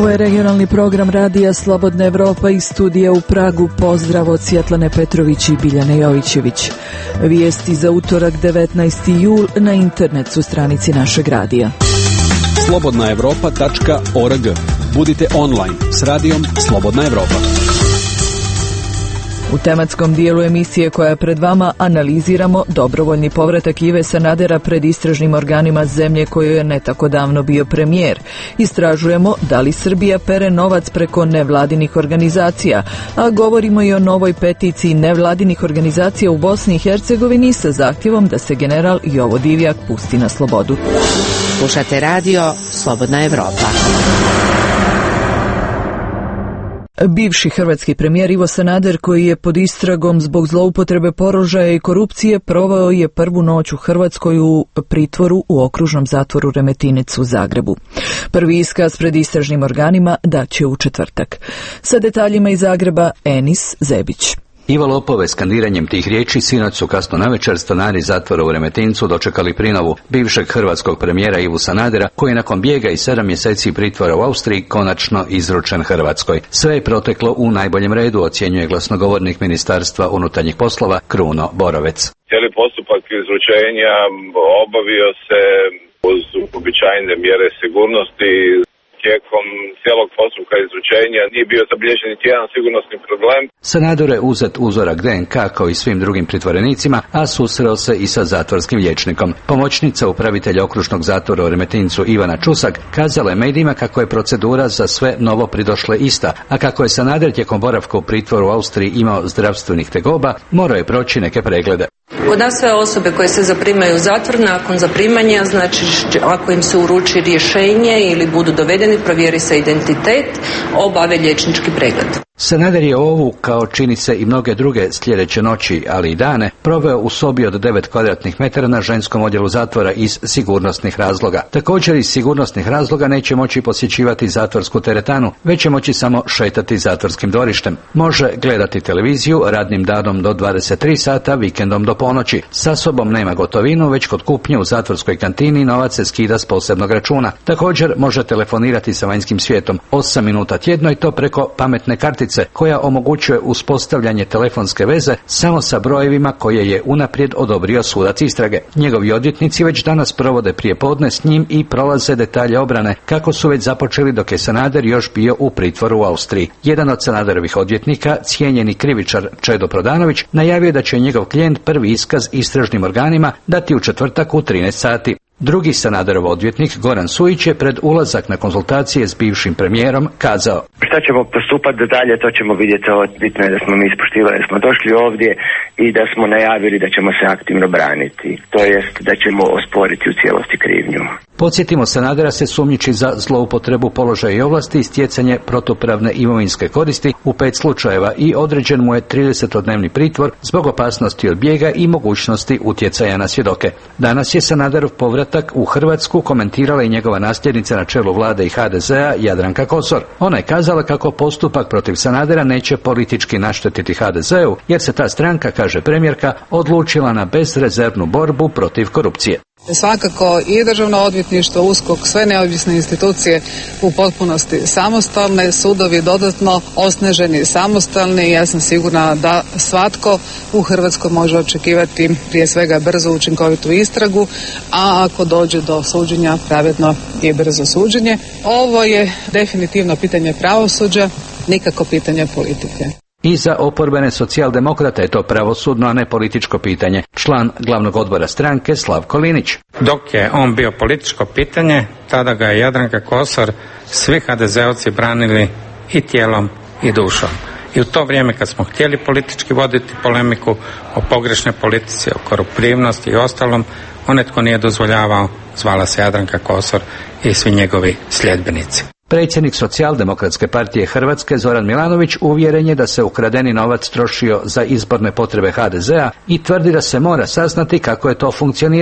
Ovo je regionalni program Radija Slobodna Evropa iz studija u Pragu. Pozdrav od Svjetlane Petrović i Biljane Jovićević. Vijesti za utorak 19. jul na internet stranici našeg radija. slobodnaevropa.org. Budite online s radijom Slobodna Evropa. U tematskom dijelu emisije koja je pred vama analiziramo dobrovoljni povratak Ive Sanadera pred istražnim organima zemlje kojoj je ne tako davno bio premijer. Istražujemo da li Srbija pere novac preko nevladinih organizacija, a govorimo i o novoj peticiji nevladinih organizacija u Bosni i Hercegovini sa zahtjevom da se general Jovo Divjak pusti na slobodu. Slušate radio Slobodna Evropa. Bivši hrvatski premijer Ivo Sanader, koji je pod istragom zbog zloupotrebe položaja i korupcije, proveo je prvu noć u Hrvatskoj u pritvoru u okružnom zatvoru Remetinec u Zagrebu. Prvi iskaz pred istražnim organima daće u četvrtak. Sa detaljima iz Zagreba Enis Zebić. Ivo Lopove skandiranjem tih riječi sinoć su kasno navečer stanari zatvora u Remetincu dočekali prinovu bivšeg hrvatskog premijera Ivu Sanadera, koji je nakon bijega i 7 mjeseci pritvora u Austriji konačno izručen Hrvatskoj. Sve je proteklo u najboljem redu, ocjenjuje glasnogovornik Ministarstva unutarnjih poslova Kruno Borovec. Cijeli postupak izručenja obavio se uz uobičajene mjere sigurnosti. Tijekom cijelog postupka izručenja nije bio zabilježen niti jedan sigurnosni problem. Sanaderu je uzet uzorak DNK kao i svim drugim pritvorenicima, a susreo se i sa zatvorskim liječnikom. Pomoćnica upravitelja okružnog zatvora u Remetincu Ivana Čusak kazala je medijima kako je procedura za sve novo pridošle ista, a kako je Sanader tijekom boravka u pritvoru u Austriji imao zdravstvenih tegoba, morao je proći neke preglede. Kod nas sve osobe koje se zaprimaju u zatvor nakon zaprimanja, znači ako im se uruči rješenje ili budu dovedeni, provjeri se identitet, obave liječnički pregled. Sanader je ovu, kao čini se i mnoge druge sljedeće noći, ali i dane, proveo u sobi od 9 kvadratnih metara na ženskom odjelu zatvora iz sigurnosnih razloga. Također iz sigurnosnih razloga neće moći posjećivati zatvorsku teretanu, već će moći samo šetati zatvorskim dvorištem. Može gledati televiziju radnim danom do 23 sata, vikendom do ponoći. Sa sobom nema gotovinu, već kod kupnje u zatvorskoj kantini novac se skida s posebnog računa. Također može telefonirati sa vanjskim svijetom 8 minuta tjedno i to preko pametne kartice koja omogućuje uspostavljanje telefonske veze samo sa brojevima koje je unaprijed odobrio sudac istrage. Njegovi odvjetnici već danas provode prijepodne s njim i prolaze detalje obrane, kako su već započeli dok je Sanader još bio u pritvoru u Austriji. Jedan od Sanaderovih odvjetnika, cijenjeni krivičar Čedo Prodanović, najavio da će njegov klijent prvi iskaz istražnim organima dati u četvrtak u 13 sati. Drugi Sanaderov odvjetnik, Goran Sujić, je pred ulazak na konzultacije s bivšim premijerom kazao: Šta ćemo postupati dalje, to ćemo vidjeti. Ovo bitno je da smo mi ispoštivali, da smo došli ovdje i da smo najavili da ćemo se aktivno braniti. To jest da ćemo osporiti u cijelosti krivnju. Podsjetimo, Sanadera se sumnjiči za zloupotrebu položaja i ovlasti i stjecanje protupravne imovinske koristi u 5 slučajeva i određen mu je 30-dnevni pritvor zbog opasnosti od bijega i mogućnosti utjecaja na svjedoke. Danas je Sanaderov povratak u Hrvatsku komentirala i njegova nasljednica na čelu vlade i HDZ-a Jadranka Kosor. Ona je kazala kako postupak protiv Sanadera neće politički naštetiti HDZ-u, jer se ta stranka, kaže premijerka, odlučila na bezrezervnu borbu protiv korupcije. Svakako i Državno odvjetništvo, USKOK, sve neovisne institucije u potpunosti samostalne, sudovi dodatno osnaženi samostalni i ja sam sigurna da svatko u Hrvatskoj može očekivati prije svega brzo učinkovitu istragu, a ako dođe do suđenja, pravedno i brzo suđenje. Ovo je definitivno pitanje pravosuđa, nikako pitanje politike. I za oporbene socijaldemokrate je to pravosudno, a ne političko pitanje. Član glavnog odbora stranke Slavko Linić. Dok je on bio političko pitanje, tada ga je Jadranka Kosor, svi HDZ-ovci branili i tijelom i dušom. I u to vrijeme kad smo htjeli politički voditi polemiku o pogrešnoj politici, o koruptivnosti i ostalom, onaj tko nije dozvoljavao, zvala se Jadranka Kosor i svi njegovi sljedbenici. Predsjednik Socijaldemokratske partije Hrvatske Zoran Milanović uvjeren je da se ukradeni novac trošio za izborne potrebe HDZ-a i tvrdi da se mora saznati kako je to funkcioniralo.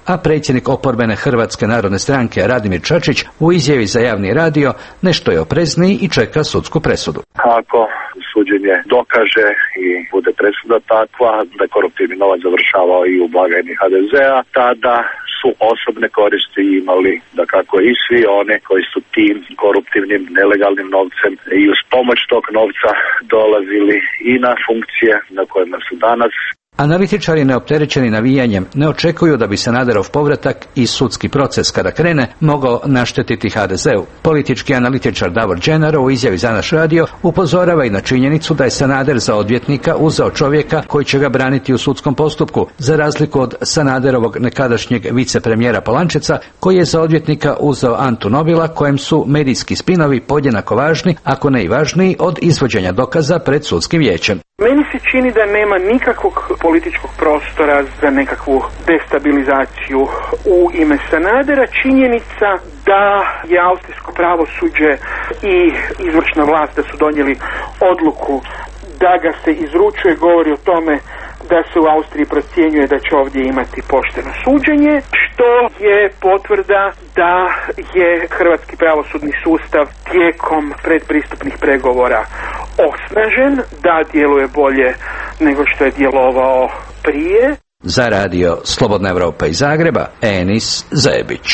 a predsjednik oporbene Hrvatske narodne stranke Radimir Čačić u izjavi za javni radio nešto je oprezniji i čeka sudsku presudu. Ako suđenje dokaže i bude presuda takva da koruptivni novac završavao i u blagajni HDZ-a, tada su osobne koristi imali da kako i svi one koji su tim koruptivnim, nelegalnim novcem i uz pomoć tog novca dolazili i na funkcije na kojima su danas. Analitičari neopterećeni navijanjem ne očekuju da bi Sanaderov povratak i sudski proces kada krene mogao naštetiti HDZ-u. Politički analitičar Davor Đenaro u izjavi za naš radio upozorava i na činjenicu da je Sanader za odvjetnika uzeo čovjeka koji će ga braniti u sudskom postupku, za razliku od Sanaderovog nekadašnjeg vicepremijera Polančeca koji je za odvjetnika uzeo Antu Nobila, kojem su medijski spinovi podjednako važni, ako ne i važniji, od izvođenja dokaza pred sudskim vijećem. Meni se čini da nema nikakvog političkog prostora za nekakvu destabilizaciju u ime Sanadera. Činjenica da je austrijsko pravosuđe i izvršna vlast da su donijeli odluku da ga se izručuje govori o tome da se u Austriji procjenjuje da će ovdje imati pošteno suđenje, što je potvrda da je hrvatski pravosudni sustav tijekom predpristupnih pregovora osnažen, da djeluje bolje nego što je djelovao prije. Za radio Slobodna Evropa iz Zagreba, Enis Zebić.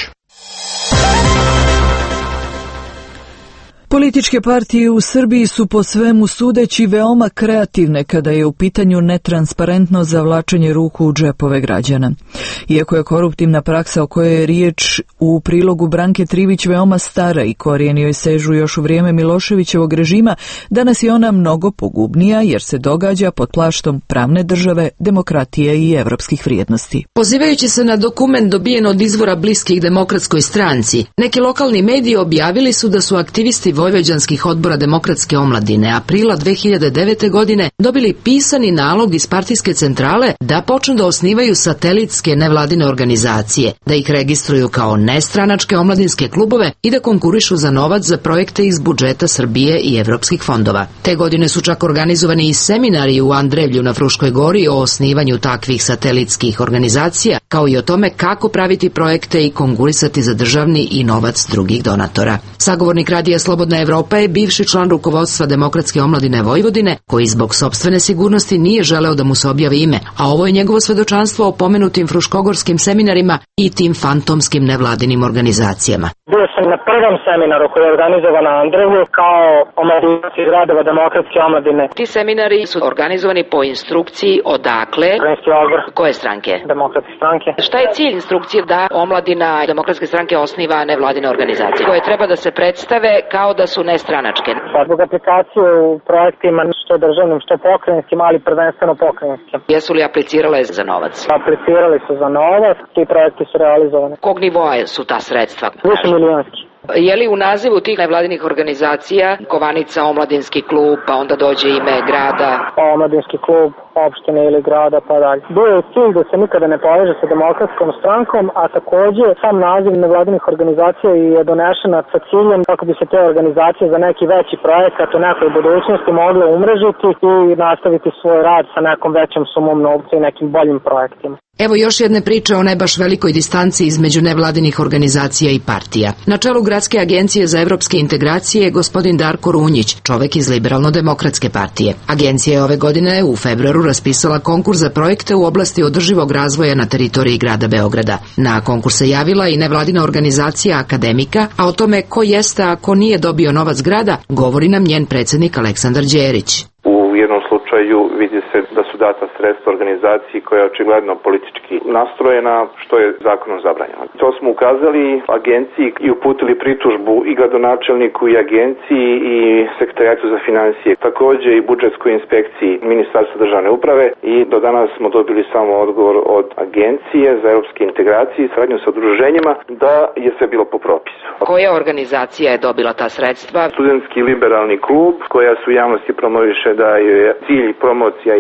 Političke partije u Srbiji su po svemu sudeći veoma kreativne kada je u pitanju netransparentno zavlačenje ruku u džepove građana. Iako je koruptivna praksa o kojoj je riječ u prilogu Branke Trivić veoma stara i korijeni joj sežu još u vrijeme Miloševićevog režima, danas je ona mnogo pogubnija jer se događa pod plaštom pravne države, demokratije i evropskih vrijednosti. Pozivajući se na dokument dobijen od izvora bliskih Demokratskoj stranci, neki lokalni mediji objavili su da su aktivisti vojvođanskih odbora Demokratske omladine aprila 2009. godine dobili pisani nalog iz partijske centrale da počnu da osnivaju satelitske nevladine organizacije, da ih registruju kao nestranačke omladinske klubove i da konkurišu za novac za projekte iz budžeta Srbije i evropskih fondova. Te godine su čak organizovani i seminari u Andrevlju na Fruškoj gori o osnivanju takvih satelitskih organizacija, kao i o tome kako praviti projekte i konkurisati za državni i novac drugih donatora. Sagovornik radija Slobodna Evropa je bivši član rukovodstva Demokratske omladine Vojvodine, koji zbog sopstvene sigurnosti nije želeo da mu se objavi ime, a ovo je njegovo svedočanstvo o pomenutim fruškogorskim seminarima i tim fantomskim nevladinim organizacijama. Bio sam na prvom seminaru koji je organizovan na Andrevlju kao omladinac iz radova Demokratske omladine. Ti seminari su organizovani po instrukciji odakle? Granski odbor. Koje stranke? Demokratske stranke. Šta je cilj instrukcije da omladina Demokratske stranke osniva nevladine organizacije koje treba da se predstave kao da su nestranačke? Zbog aplikacije u projektima što državnim, što pokrajinskim, ali prvenstveno pokrajinskim. Jesu li aplicirale za novac? Aplicirali su za novac, ti projekti su realizovani. Kog nivoa su ta sredstva? Više milijonski. Je li u nazivu tih nevladinih organizacija kovanica omladinski klub, pa onda dođe ime grada? Omladinski klub, opštine ili grada, pa dalje. Bio je cilj da se nikada ne poveže sa Demokratskom strankom, a također sam naziv nevladinih organizacija je donešena sa ciljem kako bi se te organizacije za neki veći projekat u nekoj budućnosti mogle umrežiti i nastaviti svoj rad sa nekom većom sumom novca i nekim boljim projektima. Evo još jedne priče o ne baš velikoj distanci između nevladinih organizacija i partija. Na čelu Gradske agencije za evropske integracije je gospodin Darko Runjić, čovek iz Liberalno-demokratske partije. Agencija je ove godine u februaru raspisala konkurs za projekte u oblasti održivog razvoja na teritoriji grada Beograda. Na konkurs se javila i nevladina organizacija Akademika, a o tome ko jeste, a ko nije dobio novac grada, govori nam njen predsjednik Aleksandar Đerić. U jednom slučaju vidi se da su data sredstva organizaciji koja je očigledno politički nastrojena, što je zakonom zabranjeno. To smo ukazali agenciji i uputili pritužbu i gradonačelniku i agenciji i sekretarijatu za financije, također i budžetskoj inspekciji Ministarstva državne uprave i do danas smo dobili samo odgovor od agencije za evropske integracije i saradnju sa udruženjima da je sve bilo po propisu. Koja organizacija je dobila ta sredstva? Studentski liberalni klub, koja su javnosti promoviše da je cilj promocija ideja liberalnog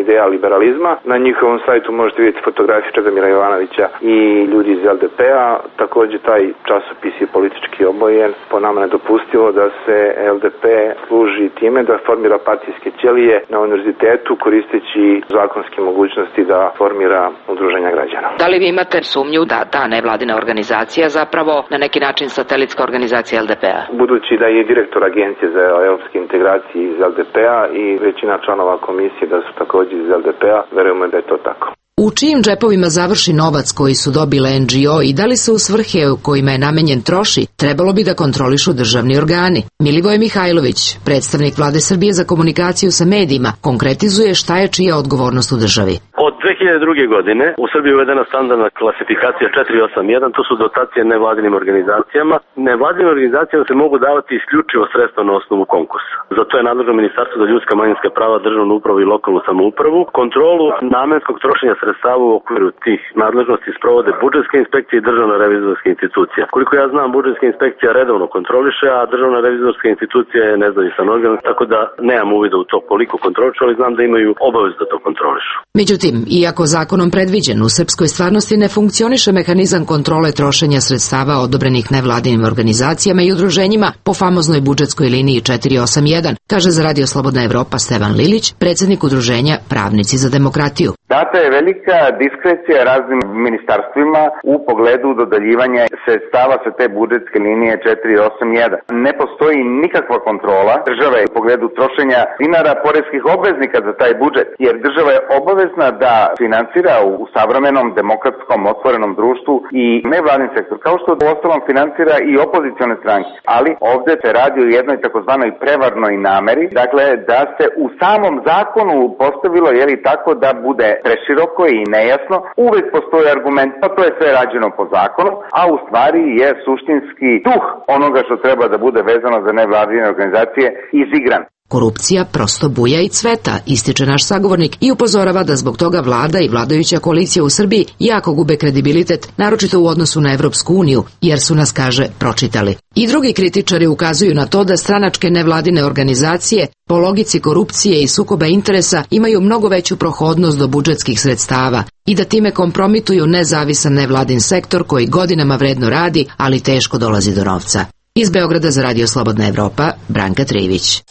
liberalizma. Na njihovom sajtu možete vidjeti fotografije Čedomira Jovanovića i ljudi iz LDP-a. Također taj časopis je politički obojen. Po nama nedopustivo da se LDP služi time da formira partijske ćelije na univerzitetu koristeći zakonske mogućnosti da formira udruženja građana. Da li vi imate sumnju da ta nevladina organizacija zapravo na neki način satelitska organizacija LDP-a? Budući da je direktor Agencije za europske integracije iz LDP-a i većina članova komisije da su također iz LDP-a, verujemo da je to tako. U čijim džepovima završi novac koji su dobile NGO i da li se u svrhe u kojima je namenjen troši, trebalo bi da kontrolišu državni organi. Milivoj Mihajlović, predstavnik Vlade Srbije za komunikaciju sa medijima, konkretizuje šta je čija odgovornost u državi. Od 2002. godine u Srbiji je uvedena standardna klasifikacija 481, to su dotacije nevladinim organizacijama. Nevladinim organizacijama se mogu davati isključivo sredstva na osnovu konkursa. Zato je nadležno Ministarstvo za ljudska manjinska prava, državnu upravu i lokalnu samoupravu. Kontrolu namenskog trošenja sredstava u okviru tih nadležnosti sprovode budžetske inspekcije i državna revizorska institucija. Koliko ja znam, budžetska inspekcija redovno kontroliše, a državna revizorska institucija je nezavisan organ, tako da nemam uvida u to koliko kontrolišu, ali znam da imaju obavezu da to kontrolišu. Međutim, iako zakonom predviđen, u srpskoj stvarnosti ne funkcioniše mehanizam kontrole trošenja sredstava odobrenih nevladinim organizacijama i udruženjima po famoznoj budžetskoj liniji 481, kaže za Radio Slobodna Evropa Stevan Lilić, predsjednik udruženja Pravnici za demokratiju. Data je velika diskrecija raznim ministarstvima u pogledu dodeljivanja sredstava sa te budžetske linije 481. Ne postoji nikakva kontrola države u pogledu trošenja dinara poreskih obveznika za taj budžet, jer država je obavezna da finansira u savremenom demokratskom otvorenom društvu i nevladin sektor, kao što uostalom finansira i opozicione stranke. Ali ovde se radi o jednoj takozvanoj prevarnoj nameri, dakle da se u samom zakonu postavilo tako da bude preširoko i nejasno, uvek postoji argument, pa to je sve rađeno po zakonu, a u stvari je suštinski duh onoga što treba da bude vezano za nevladine organizacije izigran. Korupcija prosto buja i cveta, ističe naš sagovornik i upozorava da zbog toga vlada i vladajuća koalicija u Srbiji jako gube kredibilitet, naročito u odnosu na Evropsku uniju, jer su nas, kaže, pročitali. I drugi kritičari ukazuju na to da stranačke nevladine organizacije po logici korupcije i sukoba interesa imaju mnogo veću prohodnost do budžetskih sredstava i da time kompromituju nezavisan nevladin sektor koji godinama vredno radi, ali teško dolazi do novca. Iz Beograda za Radio Slobodna Evropa, Branka Trivić.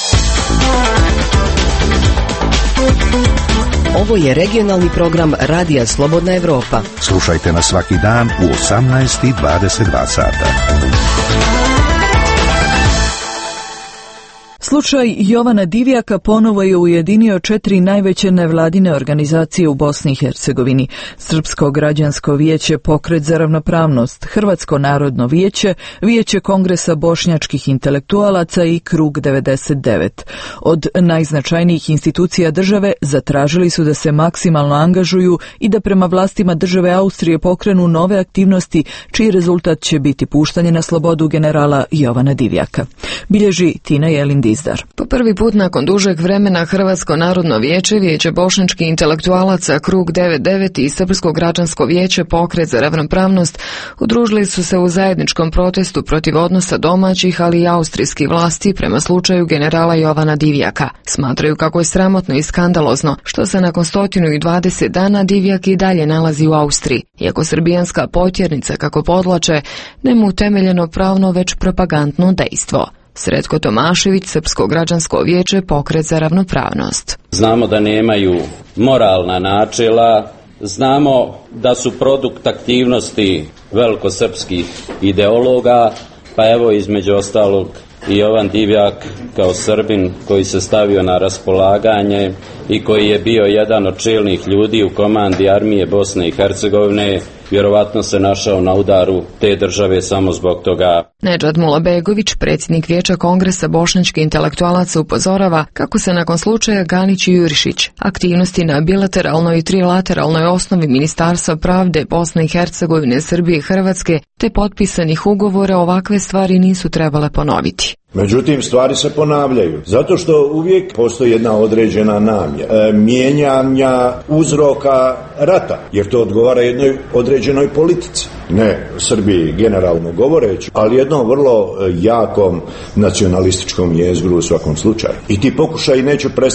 Ovo je regionalni program Radija Slobodna Evropa. Slušajte nas svaki dan u 18:22 sata. Slučaj Jovana Divjaka ponovo je ujedinio 4 najveće nevladine organizacije u Bosni i Hercegovini: Srpsko građansko vijeće, Pokret za ravnopravnost, Hrvatsko narodno vijeće, Vijeće kongresa bošnjačkih intelektualaca i Krug 99. Od najznačajnijih institucija države zatražili su da se maksimalno angažuju i da prema vlastima države Austrije pokrenu nove aktivnosti, čiji rezultat će biti puštanje na slobodu generala Jovana Divjaka. Bilježi Tina Jelin-Dizdar. Po prvi put nakon dužeg vremena Hrvatsko narodno vijeće, Vijeće bošnjačkih intelektualaca, Krug 99 i Srpsko građansko vijeće, Pokret za ravnopravnost udružili su se u zajedničkom protestu protiv odnosa domaćih, ali i austrijskih vlasti prema slučaju generala Jovana Divjaka. Smatraju kako je sramotno i skandalozno što se nakon 120 dana Divjak i dalje nalazi u Austriji, iako srbijanska potjernica, kako podlače, nema utemeljeno pravno već propagandno dejstvo. Sretko Tomašević, Srpsko građansko vijeće, Pokret za ravnopravnost. Znamo da nemaju moralna načela, znamo da su produkt aktivnosti velikosrpskih ideologa, pa evo između ostalog i Jovan Divjak kao Srbin koji se stavio na raspolaganje i koji je bio jedan od čelnih ljudi u komandi armije Bosne i Hercegovine, vjerovatno se našao na udaru te države samo zbog toga. Nedžad Mulabegović, predsjednik Vijeća kongresa bošnjačkih intelektualaca, upozorava kako se nakon slučaja Ganić i Jurišić aktivnosti na bilateralnoj i trilateralnoj osnovi Ministarstva pravde Bosne i Hercegovine, Srbije i Hrvatske te potpisanih ugovora ovakve stvari nisu trebale ponoviti. Međutim, stvari se ponavljaju, zato što uvijek postoji jedna određena namjera mijenjanja uzroka rata, jer to odgovara jednoj određenoj politici. Ne Srbiji generalno govoreći, ali jednom vrlo jakom nacionalističkom jezgru u svakom slučaju. I ti pokušaji neće prestati.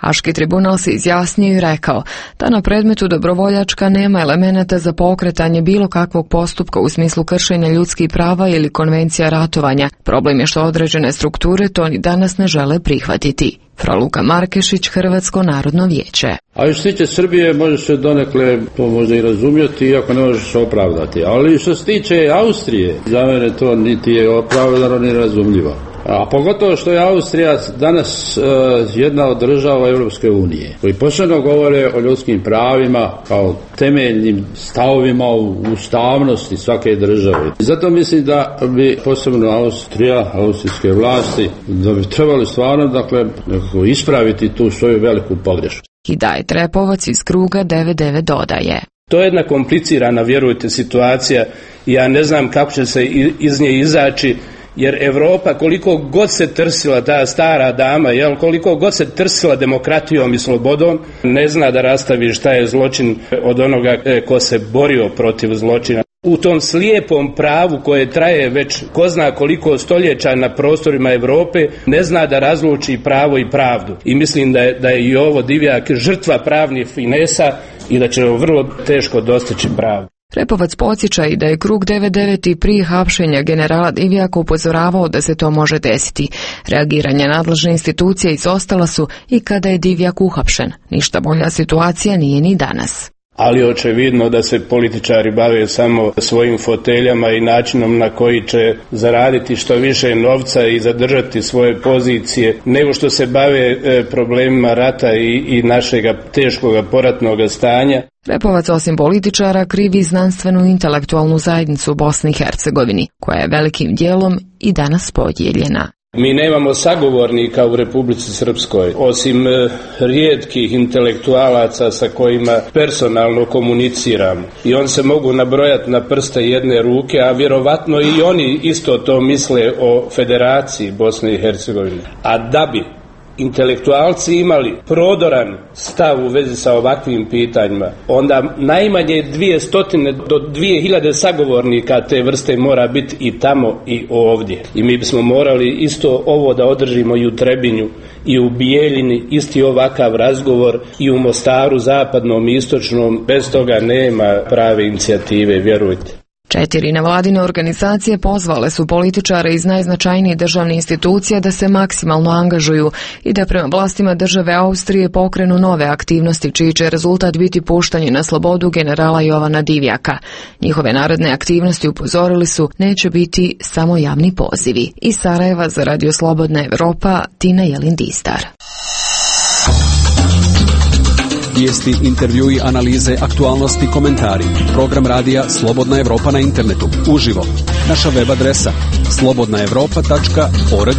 Haški tribunal se izjasnio i rekao da na predmetu dobrovoljačka nema elemenata za pokretanje bilo kakvog postupka u smislu kršenja ljudskih prava ili konvencija ratovanja. Problem je što određene strukture to ni danas ne žele prihvatiti. Fra Luka Markešić, Hrvatsko narodno vijeće. A što se tiče Srbije, može se donekle to možda i razumjeti, iako ne može se opravdati. Ali što se tiče Austrije, za mene to niti je opravdano ni razumljivo. A pogotovo što je Austrija danas jedna od država Europske unije, koji posebno govore o ljudskim pravima kao temeljnim stavovima u ustavnosti svake države. Zato mislim da bi posebno austrijske vlasti, da bi trebali stvarno nekako ispraviti tu svoju veliku pogrešku. Hidajet Repovac iz kruga 99 dodaje. To je jedna komplicirana, vjerujte, situacija. Ja ne znam kako će se iz nje izaći, jer Europa, koliko god se trsila ta stara dama, koliko god se trsila demokratijom i slobodom, ne zna da rastavi šta je zločin od onoga ko se borio protiv zločina. U tom slijepom pravu koje traje već ko zna koliko stoljeća na prostorima Europe, ne zna da razluči pravo i pravdu. I mislim da je i ovo Divjak žrtva pravnih finesa i da će vrlo teško dostići pravdu. Repovac podsjeća i da je krug 99 i prije hapšenja generala Divjaka upozoravao da se to može desiti. Reagiranje nadležne institucije izostala su i kada je Divjak uhapšen. Ništa bolja situacija nije ni danas. Ali očevidno da se političari bave samo svojim foteljama i načinom na koji će zaraditi što više novca i zadržati svoje pozicije, nego što se bave problemima rata i našega teškoga poratnog stanja. Repovac osim političara krivi znanstvenu intelektualnu zajednicu u Bosni i Hercegovini, koja je velikim dijelom i danas podijeljena. Mi nemamo sagovornika u Republici Srpskoj, osim rijetkih intelektualaca sa kojima personalno komuniciram. I on se mogu nabrojati na prste jedne ruke, a vjerovatno i oni isto to misle o Federaciji Bosne i Hercegovine. A da bi intelektualci imali prodoran stav u vezi sa ovakvim pitanjima, onda najmanje 200 do 2000 sagovornika te vrste mora biti i tamo i ovdje. I mi bismo morali isto ovo da održimo i u Trebinju i u Bijeljini, isti ovakav razgovor i u Mostaru, zapadnom i istočnom. Bez toga nema prave inicijative, vjerujte. 4 nevladine organizacije pozvale su političare iz najznačajnijih državnih institucija da se maksimalno angažuju i da prema vlastima države Austrije pokrenu nove aktivnosti čiji će rezultat biti puštanje na slobodu generala Jovana Divjaka. Njihove naredne aktivnosti, upozorili su, neće biti samo javni pozivi. Iz Sarajeva za Radio Slobodna Evropa, Tina Jelin-Distar. Vijesti, intervjui, analize, aktualnosti, komentari. Program radija Slobodna Evropa na internetu. Uživo. Naša web adresa slobodnaevropa.org.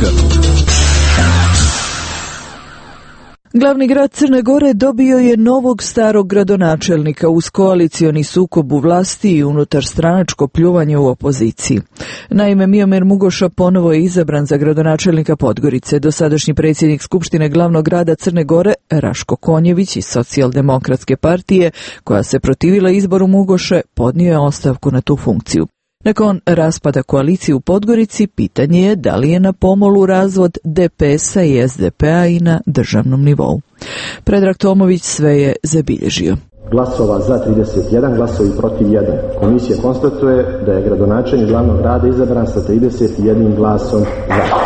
Glavni grad Crne Gore dobio je novog starog gradonačelnika uz koalicioni sukob u vlasti i unutar stranačko pljuvanje u opoziciji. Naime, Miomir Mugoša ponovo je izabran za gradonačelnika Podgorice. Dosadašnji predsjednik Skupštine glavnog grada Crne Gore, Raško Konjević iz Socijaldemokratske partije, koja se protivila izboru Mugoše, podnio je ostavku na tu funkciju. Nakon raspada koalicije u Podgorici, pitanje je da li je na pomolu razvod DPS-a i SDP-a i na državnom nivou. Predrag Tomović sve je zabilježio. Glasova za 31, glasovi protiv 1. Komisija konstatuje da je gradonačelnik glavnog grada izabran sa 31 glasom za.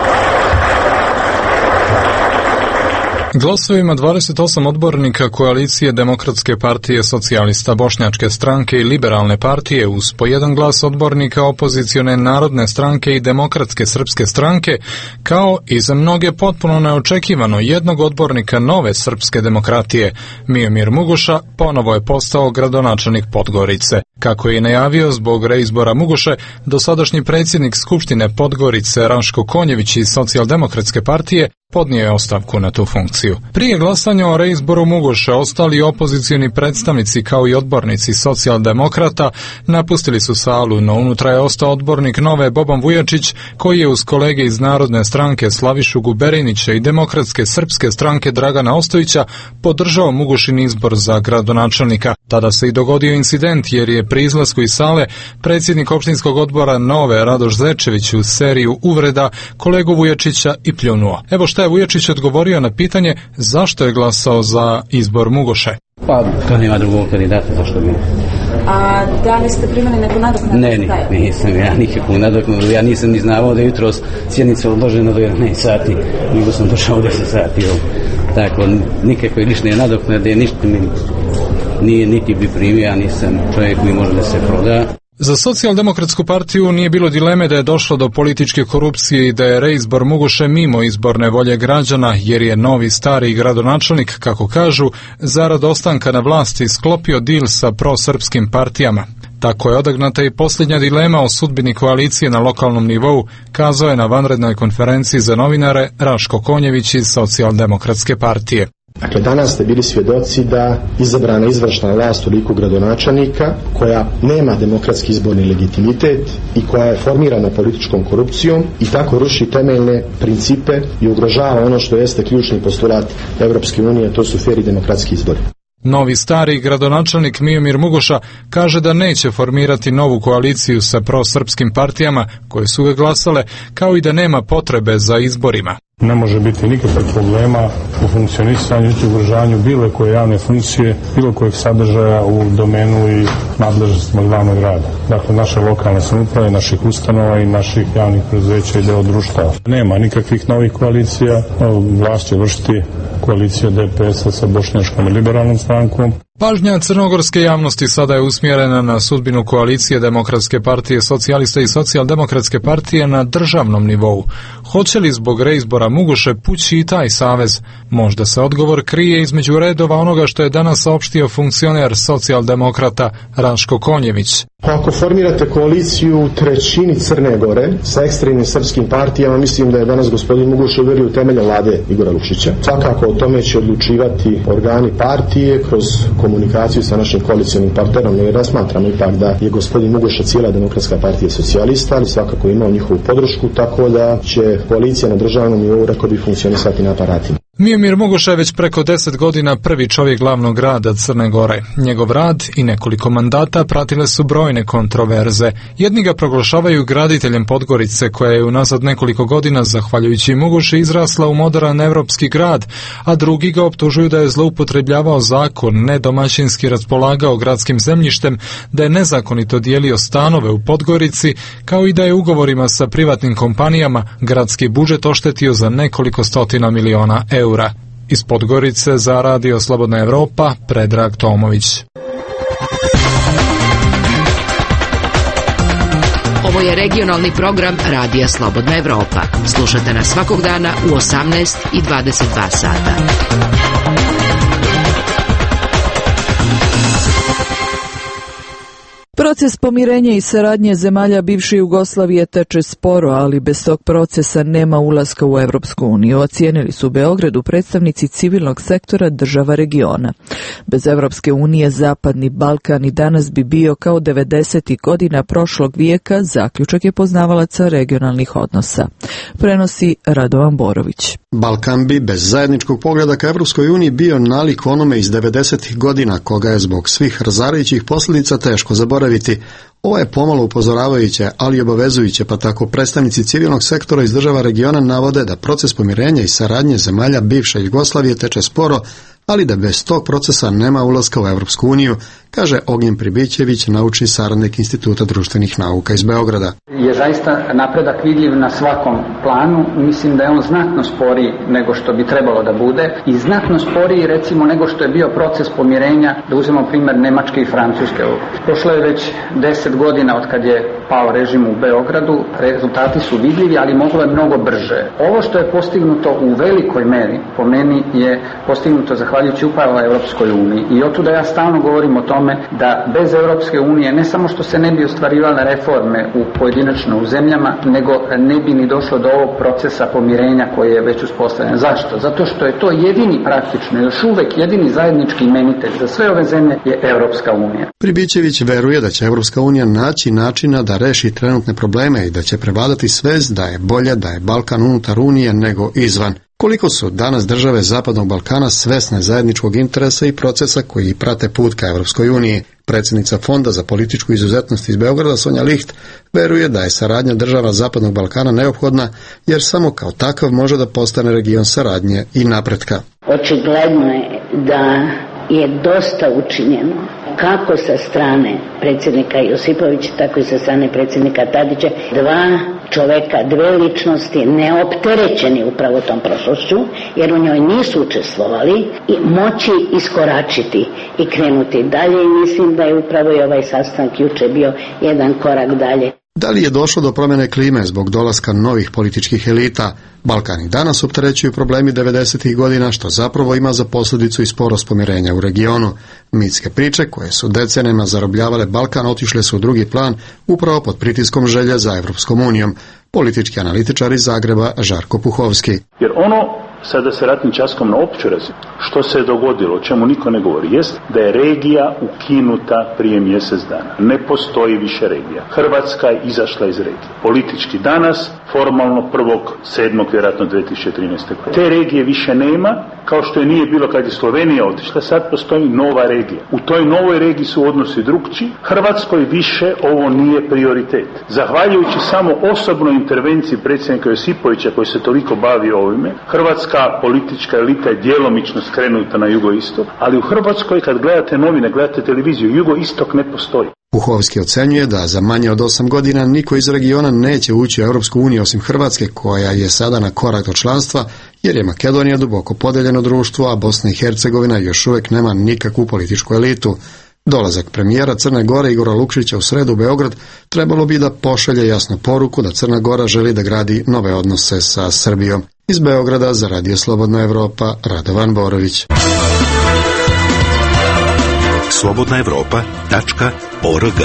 Glasovima 28 odbornika koalicije Demokratske partije, Socijalista Bošnjačke stranke i Liberalne partije uz po jedan glas odbornika opozicione Narodne stranke i Demokratske srpske stranke, kao i za mnoge potpuno neočekivano jednog odbornika Nove srpske demokratije, Miomir Mugoša, ponovo je postao gradonačelnik Podgorice. Kako je najavio, zbog reizbora Mugoše, dosadašnji predsjednik Skupštine Podgorice Raško Konjević iz Socijaldemokratske partije podnio je ostavku na tu funkciju. Prije glasanja o reizboru Mugoše, ostali opozicioni predstavnici kao i odbornici socijaldemokrata napustili su salu, no unutra je ostao odbornik Nove Boban Vujačić, koji je uz kolege iz Narodne stranke Slavišu Guberinića i Demokratske srpske stranke Dragana Ostojića podržao Mugošin izbor za gradonačelnika. Tada se i dogodio incident jer je pri izlasku iz sale predsjednik opštinskog odbora Nove Radoš Zečević u seriju uvreda kolegu Vujačića i pljunuo. Evo šta šta je Vujačić odgovorio na pitanje zašto je glasao za izbor Mugoše. Pa, to nema drugog kandidata, zašto bi? A da li ste primili neku nadoknadu? Nisam ja nikakvu nadoknadu. Ja nisam ni znao da je jutros sjednica odložena do 11 sati, nego sam došao u 10 sati. Tako, nikakve lične nadoknade, ništa mi nije, niti bi primio, ja nisam čovjek koji može da se proda. Za Socijaldemokratsku partiju nije bilo dileme da je došlo do političke korupcije i da je reizbor Mugoše mimo izborne volje građana, jer je novi stari gradonačelnik, kako kažu, zarad ostanka na vlasti sklopio dil sa prosrpskim partijama. Tako je odagnata i posljednja dilema o sudbini koalicije na lokalnom nivou, kazao je na vanrednoj konferenciji za novinare Raško Konjević iz Socijaldemokratske partije. Dakle, danas ste bili svjedoci da izabrana izvršna vlast u liku gradonačelnika, koja nema demokratski izborni legitimitet i koja je formirana političkom korupcijom i tako ruši temeljne principe i ugrožava ono što jeste ključni postulat Evropske unije, to su fer i demokratski izbori. Novi stari gradonačelnik Miomir Mugoša kaže da neće formirati novu koaliciju sa prosrpskim partijama koje su ga glasale, kao i da nema potrebe za izborima. Ne može biti nikakvih problema u funkcionisanju i ugrožavanju bilo koje javne funkcije, bilo kojeg sadržaja u domenu i nadležnostima glavnog grada. Dakle, naše lokalne samouprave, naših ustanova i naših javnih preduzeća i deo društva. Nema nikakvih novih koalicija, vlast će vršiti koalicija DPS-a sa Bošnjačkom i liberalnom strankom. Pažnja crnogorske javnosti sada je usmjerena na sudbinu koalicije Demokratske partije socijalista i Socijaldemokratske partije na državnom nivou. Hoće li zbog reizbora Mugoše pući i taj savez? Možda se odgovor krije između redova onoga što je danas saopštio funkcioner socijaldemokrata Raško Konjević. Ako formirate koaliciju u trećini Crne Gore sa ekstremnim srpskim partijama, mislim da je danas gospodin Mugoša uverio u temelje vlade Igora Lukšića. Svakako o tome će odlučivati organi partije kroz komunikaciju sa našim koalicionim partnerom, jer razmatramo ipak da je gospodin Mugoša cijela Demokratska partija socijalista, ali svakako imao njihovu podršku, tako da će koalicija na državnom nivou, rekao bi, funkcionisati na aparatima. Miomir Mugoša je već preko 10 godina prvi čovjek glavnog grada Crne Gore. Njegov rad i nekoliko mandata pratile su brojne kontroverze. Jedni ga proglašavaju graditeljem Podgorice, koja je unazad nekoliko godina, zahvaljujući Mugoši, izrasla u moderan evropski grad, a drugi ga optužuju da je zloupotrebljavao zakon, nedomaćinski raspolagao gradskim zemljištem, da je nezakonito dijelio stanove u Podgorici, kao i da je ugovorima sa privatnim kompanijama gradski budžet oštetio za nekoliko stotina miliona eura. Iz Podgorice za Radio Slobodna Evropa, Predrag Tomović. Ovo je regionalni program Radija Slobodna Evropa. Slušate nas svakog dana u 18 i 22 sata. Proces pomirenja i saradnje zemalja bivše Jugoslavije teče sporo, ali bez tog procesa nema ulaska u Evropsku uniju, ocijenili su u Beogradu predstavnici civilnog sektora država regiona. Bez Evropske unije Zapadni Balkan i danas bi bio kao 90. godina prošlog vijeka, zaključak je poznavalaca regionalnih odnosa. Prenosi Radovan Borović. Balkan bi bez zajedničkog pogleda ka Evropskoj uniji bio nalik onome iz 90. godina, koga je zbog svih razarajućih posljedica teško zaboraviti. Ovo je pomalo upozoravajuće, ali i obavezujuće, pa tako predstavnici civilnog sektora iz država regiona navode da proces pomirenja i saradnje zemalja bivše Jugoslavije teče sporo, ali da bez tog procesa nema ulaska u Evropsku uniju, kaže Ognjen Pribićević, naučni saradnik Instituta društvenih nauka iz Beograda. Je zaista napredak vidljiv na svakom planu. Mislim da je on znatno sporiji nego što bi trebalo da bude i znatno sporiji recimo nego što je bio proces pomirenja, da uzmemo primjer Nemačke i Francuske. Prošlo je već 10 godina od kad je pao režim u Beogradu, rezultati su vidljivi, ali moglo je mnogo brže. Ovo što je postignuto u velikoj meri, po meni, je postignuto zahvaljujući upravo Evropskoj uniji. I otuda ja stalno govorim o tome da bez Evropske unije ne samo što se ne bi ostvarivale reforme u pojedinačno u zemljama, nego ne bi ni došlo do ovog procesa pomirenja koji je već uspostavljen. Zašto? Zato što je to jedini praktično, još uvek jedini zajednički imenitelj za sve ove zemlje je Evropska unija. Pribićević veruje da će Evropska unija naći načina da reši trenutne probleme i da će prevladati svest da je bolje da je Balkan unutar unije nego izvan. Koliko su danas države Zapadnog Balkana svesne zajedničkog interesa i procesa koji prate put ka Evropskoj uniji? Predsjednica Fonda za političku izuzetnost iz Beograda Sonja Licht veruje da je saradnja država Zapadnog Balkana neophodna jer samo kao takav može da postane region saradnje i napretka. Očigledno je da je dosta učinjeno kako sa strane predsjednika Josipovića, tako i sa strane predsjednika Tadića. Dva čoveka, dve ličnosti neopterećeni upravo tom prošlošću, jer u njoj nisu učestvovali i moći iskoračiti i krenuti dalje i mislim da je upravo i ovaj sastanak juče bio jedan korak dalje. Da li je došlo do promjene klime zbog dolaska novih političkih elita? Balkan i danas opterećuju problemi 90. godina, što zapravo ima za posljedicu i sporost pomirenja u regionu. Mitske priče, koje su decenijama zarobljavale Balkan, otišle su u drugi plan upravo pod pritiskom želje za Evropskom unijom. Politički analitičar iz Zagreba Žarko Puhovski. Jer sada se ratnim časkom na općoj razini, što se je dogodilo, o čemu niko ne govori, jest da je regija ukinuta prije mjesec dana. Ne postoji više regija. Hrvatska je izašla iz regije. Politički danas, formalno 1.7. vjerojatno 2013. Te regije više nema, kao što je nije bilo kad je Slovenija otišla, sad postoji nova regija. U toj novoj regiji su odnosi drukčiji. Hrvatskoj više ovo nije prioritet. Zahvaljujući samo osobnoj intervenciji predsjednika Josipovića koji se toliko bavi ovime, Hrvatska politička elita je djelomično skrenuta na jugoistok, ali u Hrvatskoj kad gledate novine, gledate televiziju, jugoistok ne postoji. Puhovski ocenjuje da za manje od 8 godina niko iz regiona neće ući u Europsku uniju osim Hrvatske, koja je sada na korak do članstva, jer je Makedonija duboko podeljeno društvo, a Bosna i Hercegovina još uvijek nema nikakvu političku elitu. Dolazak premijera Crne Gore Igora Lukšića u sredu u Beograd trebalo bi da pošalje jasnu poruku da Crna Gora želi da gradi nove odnose sa Srbijom. Iz Beograda za Radio Slobodna Evropa, Radovan Borović. slobodnaevropa.org.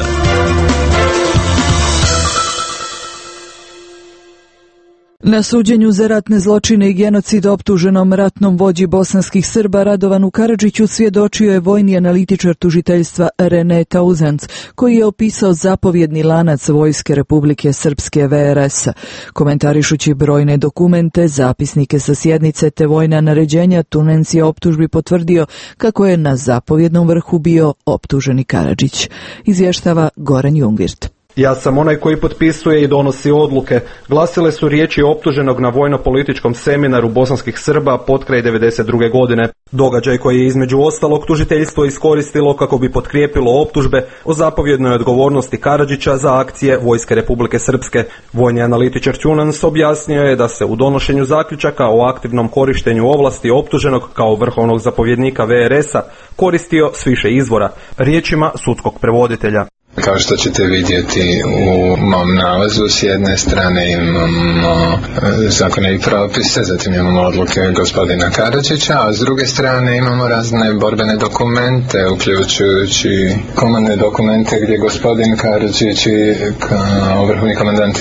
Na suđenju za ratne zločine i genocid optuženom ratnom vođi bosanskih Srba Radovanu Karadžiću svjedočio je vojni analitičar tužiteljstva Rene Tauzanc, koji je opisao zapovjedni lanac Vojske Republike Srpske VRS-a. Komentarišući brojne dokumente, zapisnike sa sjednice te vojna naređenja, Tunens je optužbi potvrdio kako je na zapovjednom vrhu bio optuženi Karadžić. Izvještava Goran Jungvirt. Ja sam onaj koji potpisuje i donosi odluke. Glasile su riječi optuženog na vojno-političkom seminaru bosanskih Srba potkraj 1992. godine. Događaj koji je između ostalog tužiteljstvo iskoristilo kako bi potkrijepilo optužbe o zapovjednoj odgovornosti Karadžića za akcije Vojske Republike Srpske. Vojni analitičar Tunens objasnio je da se u donošenju zaključaka o aktivnom korištenju ovlasti optuženog kao vrhovnog zapovjednika VRS-a koristio s više izvora, riječima sudskog prevoditelja. Kao što ćete vidjeti u mom nalazu, s jedne strane imamo zakone i propise, zatim imamo odluke gospodina Karadžića, a s druge strane imamo razne borbene dokumente, uključujući komandne dokumente gdje gospodin Karadžić kao vrhovni komandant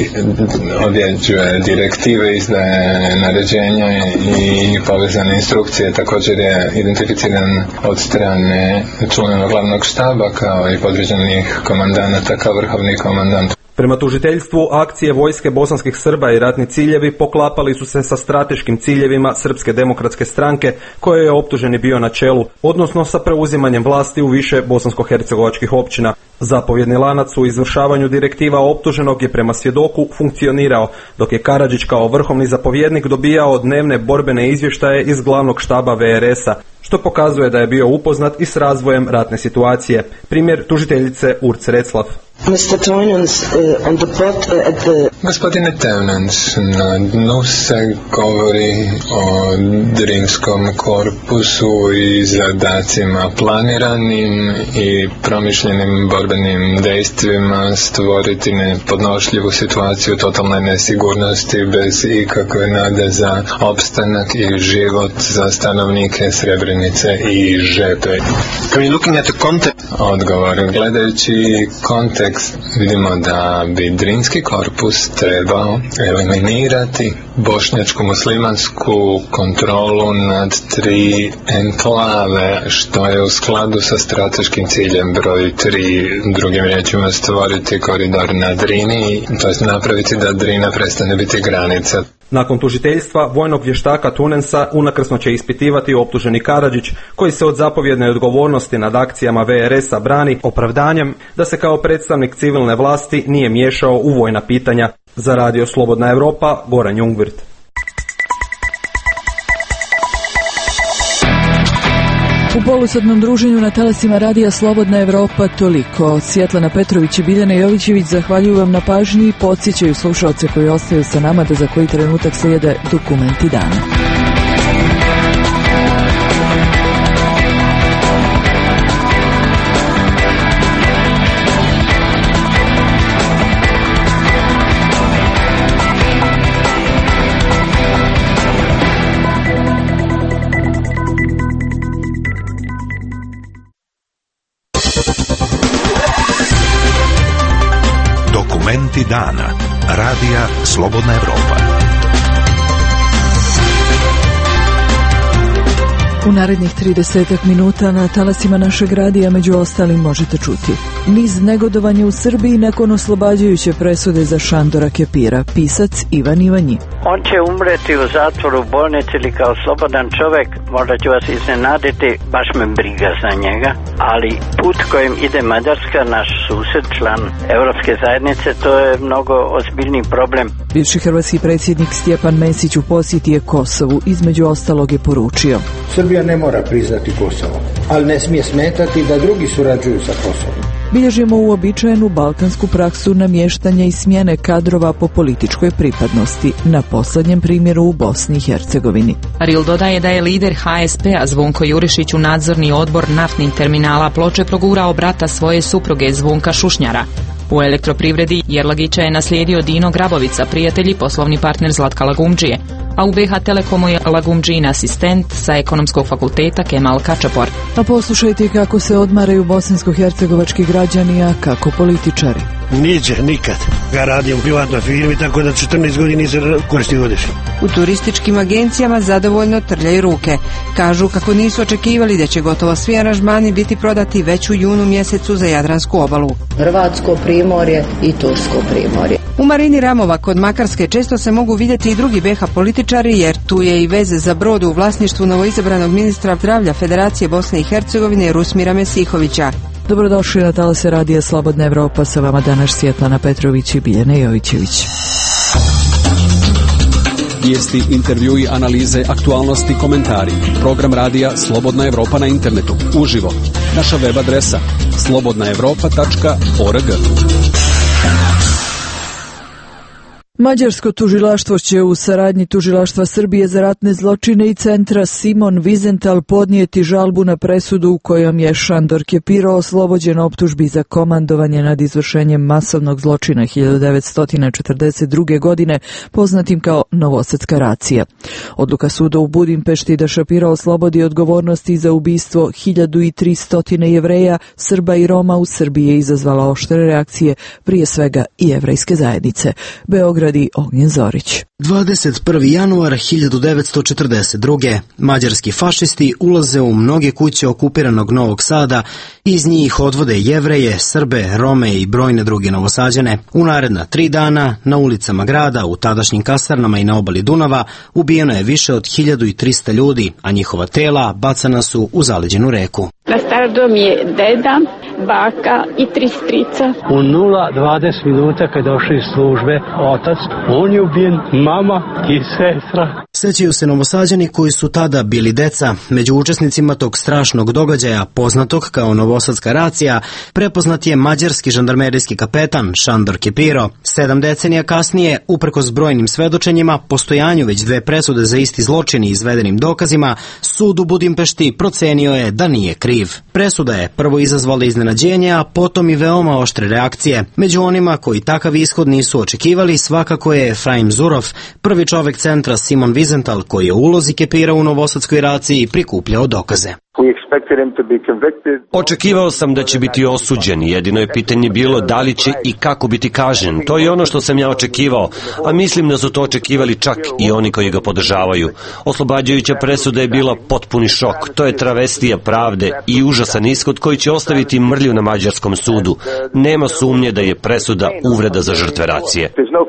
određuje direktive, izdaje naređenja i povezane instrukcije. Također je identificiran od strane članova glavnog štaba kao i podređenih komandanata kao vrhovni komandant. Prema tužiteljstvu, akcije vojske bosanskih Srba i ratni ciljevi poklapali su se sa strateškim ciljevima Srpske demokratske stranke, koje je optuženi bio na čelu, odnosno sa preuzimanjem vlasti u više bosansko-hercegovačkih općina. Zapovjedni lanac u izvršavanju direktiva optuženog je prema svjedoku funkcionirao, dok je Karadžić kao vrhovni zapovjednik dobijao dnevne borbene izvještaje iz glavnog štaba VRS-a, što pokazuje da je bio upoznat i s razvojem ratne situacije. Primjer tužiteljice Urce Reclav. Gospodine Teunens, na dnu se govori o Drimskom korpusu i zadacima planiranim i promišljenim borbenim dejstvima stvoriti nepodnošljivu situaciju totalne nesigurnosti bez ikakve nade za opstanak i život za stanovnike Srebrenice i Žepe. Odgovor, gledajući kontekst, vidimo da bi Drinski korpus trebao eliminirati bošnjačku muslimansku kontrolu nad 3 enklave, što je u skladu sa strateškim ciljem broj 3, drugim riječima stvoriti koridor na Drini, to jest napraviti da Drina prestane biti granica. Nakon tužiteljstva, vojnog vještaka Tunensa unakrsno će ispitivati optuženi Karadžić, koji se od zapovjedne odgovornosti nad akcijama VRS-a brani opravdanjem da se kao predstavnik civilne vlasti nije miješao u vojna pitanja. Za Radio Slobodna Europa, Goran Jungwirth. U polusatnom druženju na talasima Radija Slobodna Evropa toliko. Svjetlana Petrović i Biljana Jovićević zahvaljuju vam na pažnji i podsjećaju slušalce koji ostaju sa nama da za koji trenutak slijede dokumenti dana. Dokumenti dana. Radija Slobodna Evropa. U narednih 30 minuta na talasima našeg radija među ostalim možete čuti niz negodovanja u Srbiji nakon oslobađajuće presude za Šandora Kepira, pisac Ivan Ivanji. On će umreti u zatvoru, u bolnici ili kao slobodan čovjek, možda ću vas iznenaditi, baš me briga za njega, ali put kojim ide Mađarska, naš susjed, član Europske zajednice, to je mnogo ozbiljniji problem. Bivši hrvatski predsjednik Stjepan Mesić u posjeti je Kosovu, između ostalog je poručio: Srbija ne mora priznati Kosovo, ali ne smije smetati da drugi surađuju sa Kosovom. Bilježimo uobičajenu balkansku praksu namještanja i smjene kadrova po političkoj pripadnosti, na posljednjem primjeru u Bosni i Hercegovini. Ril dodaje da je lider HSP-a Zvonko Jurišić u nadzorni odbor naftnih terminala Ploče progurao brata svoje supruge Zvonka Šušnjara. U elektroprivredi Jerlagića je naslijedio Dino Grabovica, prijatelj i poslovni partner Zlatka Lagumdžije, a u BH Telekomu je Lagumdžijin asistent sa ekonomskog fakulteta Kemal Kačapor. A poslušajte kako se odmaraju bosansko-hercegovački građani, a kako političari. Niđe, nikad. Ja radim u privatnoj firmi, tako da 14 godina nisam koristio godišnje. U turističkim agencijama zadovoljno trljaju ruke. Kažu kako nisu očekivali da će gotovo svi aranžmani biti prodati već u junu mjesecu za Jadransku obalu. Hrvatsko primorje i Tursko primorje. U Marini Ramova kod Makarske često se mogu vidjeti i drugi BH političari, jer tu je i veze za brod u vlasništvu novoizabranog ministra zdravlja Federacije Bosne i Hercegovine Rusmira Mesihovića. Dobrodošli na talase Radija Slobodna Evropa, sa vama danas Svjetlana Petrović i Biljana Jovićević. Vijesti, intervjui, analize, aktualnosti, komentari. Program Radija Slobodna Evropa na internetu. Uživo. Naša web adresa slobodnaevropa.org. Mađarsko tužilaštvo će u saradnji Tužilaštva Srbije za ratne zločine i centra Simon Wiesenthal podnijeti žalbu na presudu u kojom je Šandor Kepiro oslobođen optužbi za komandovanje nad izvršenjem masovnog zločina 1942. godine, poznatim kao Novosadska racija. Odluka suda u Budimpešti da Šapiro oslobodi odgovornosti za ubistvo 1300 Jevreja, Srba i Roma u Srbiji je izazvala oštre reakcije, prije svega i jevrejske zajednice. Beograd i Ognjen Zorić. 21. januar 1942. Mađarski fašisti ulaze u mnoge kuće okupiranog Novog Sada i iz njih odvode Jevreje, Srbe, Rome i brojne druge Novosađane. U naredna 3 dana na ulicama grada, u tadašnjim kasarnama i na obali Dunava ubijeno je više od 1300 ljudi, a njihova tela bacana su u zaleđenu reku. Na starodom je deda, baka i 3 strica. U 0:20 minuta kad je došao iz službe otac, on je ubijen, mama i sestra. Sećaju se Novosađani koji su tada bili deca. Među učesnicima tog strašnog događaja, poznatog kao Novosadska racija, prepoznat je mađarski žandarmerijski kapetan Šandor Kepiro. 7 decenija kasnije, uprkos brojnim svedočenjima, postojanju već 2 presude za isti zločin i izvedenim dokazima, sud u Budimpešti procenio je da nije kriv. Presuda je prvo izazvala iznenađenje, a potom i veoma oštre reakcije. Među onima koji takav ishod nisu očekivali svakako je Efraim Zurov, prvi čovjek centra Simon Wiesenthal, koji je u ulozi Kepira u Novosadskoj raciji prikupljao dokaze. Očekivao sam da će biti osuđen, jedino je pitanje bilo da li će i kako biti kažnjen. To je ono što sam ja očekivao, a mislim da su to očekivali čak i oni koji ga podržavaju. Oslobađajuća presuda je bila potpuni šok. To je travestija pravde i užasan ishod koji će ostaviti mrlju na mađarskom sudu. Nema sumnje da je presuda uvreda za žrtve racije.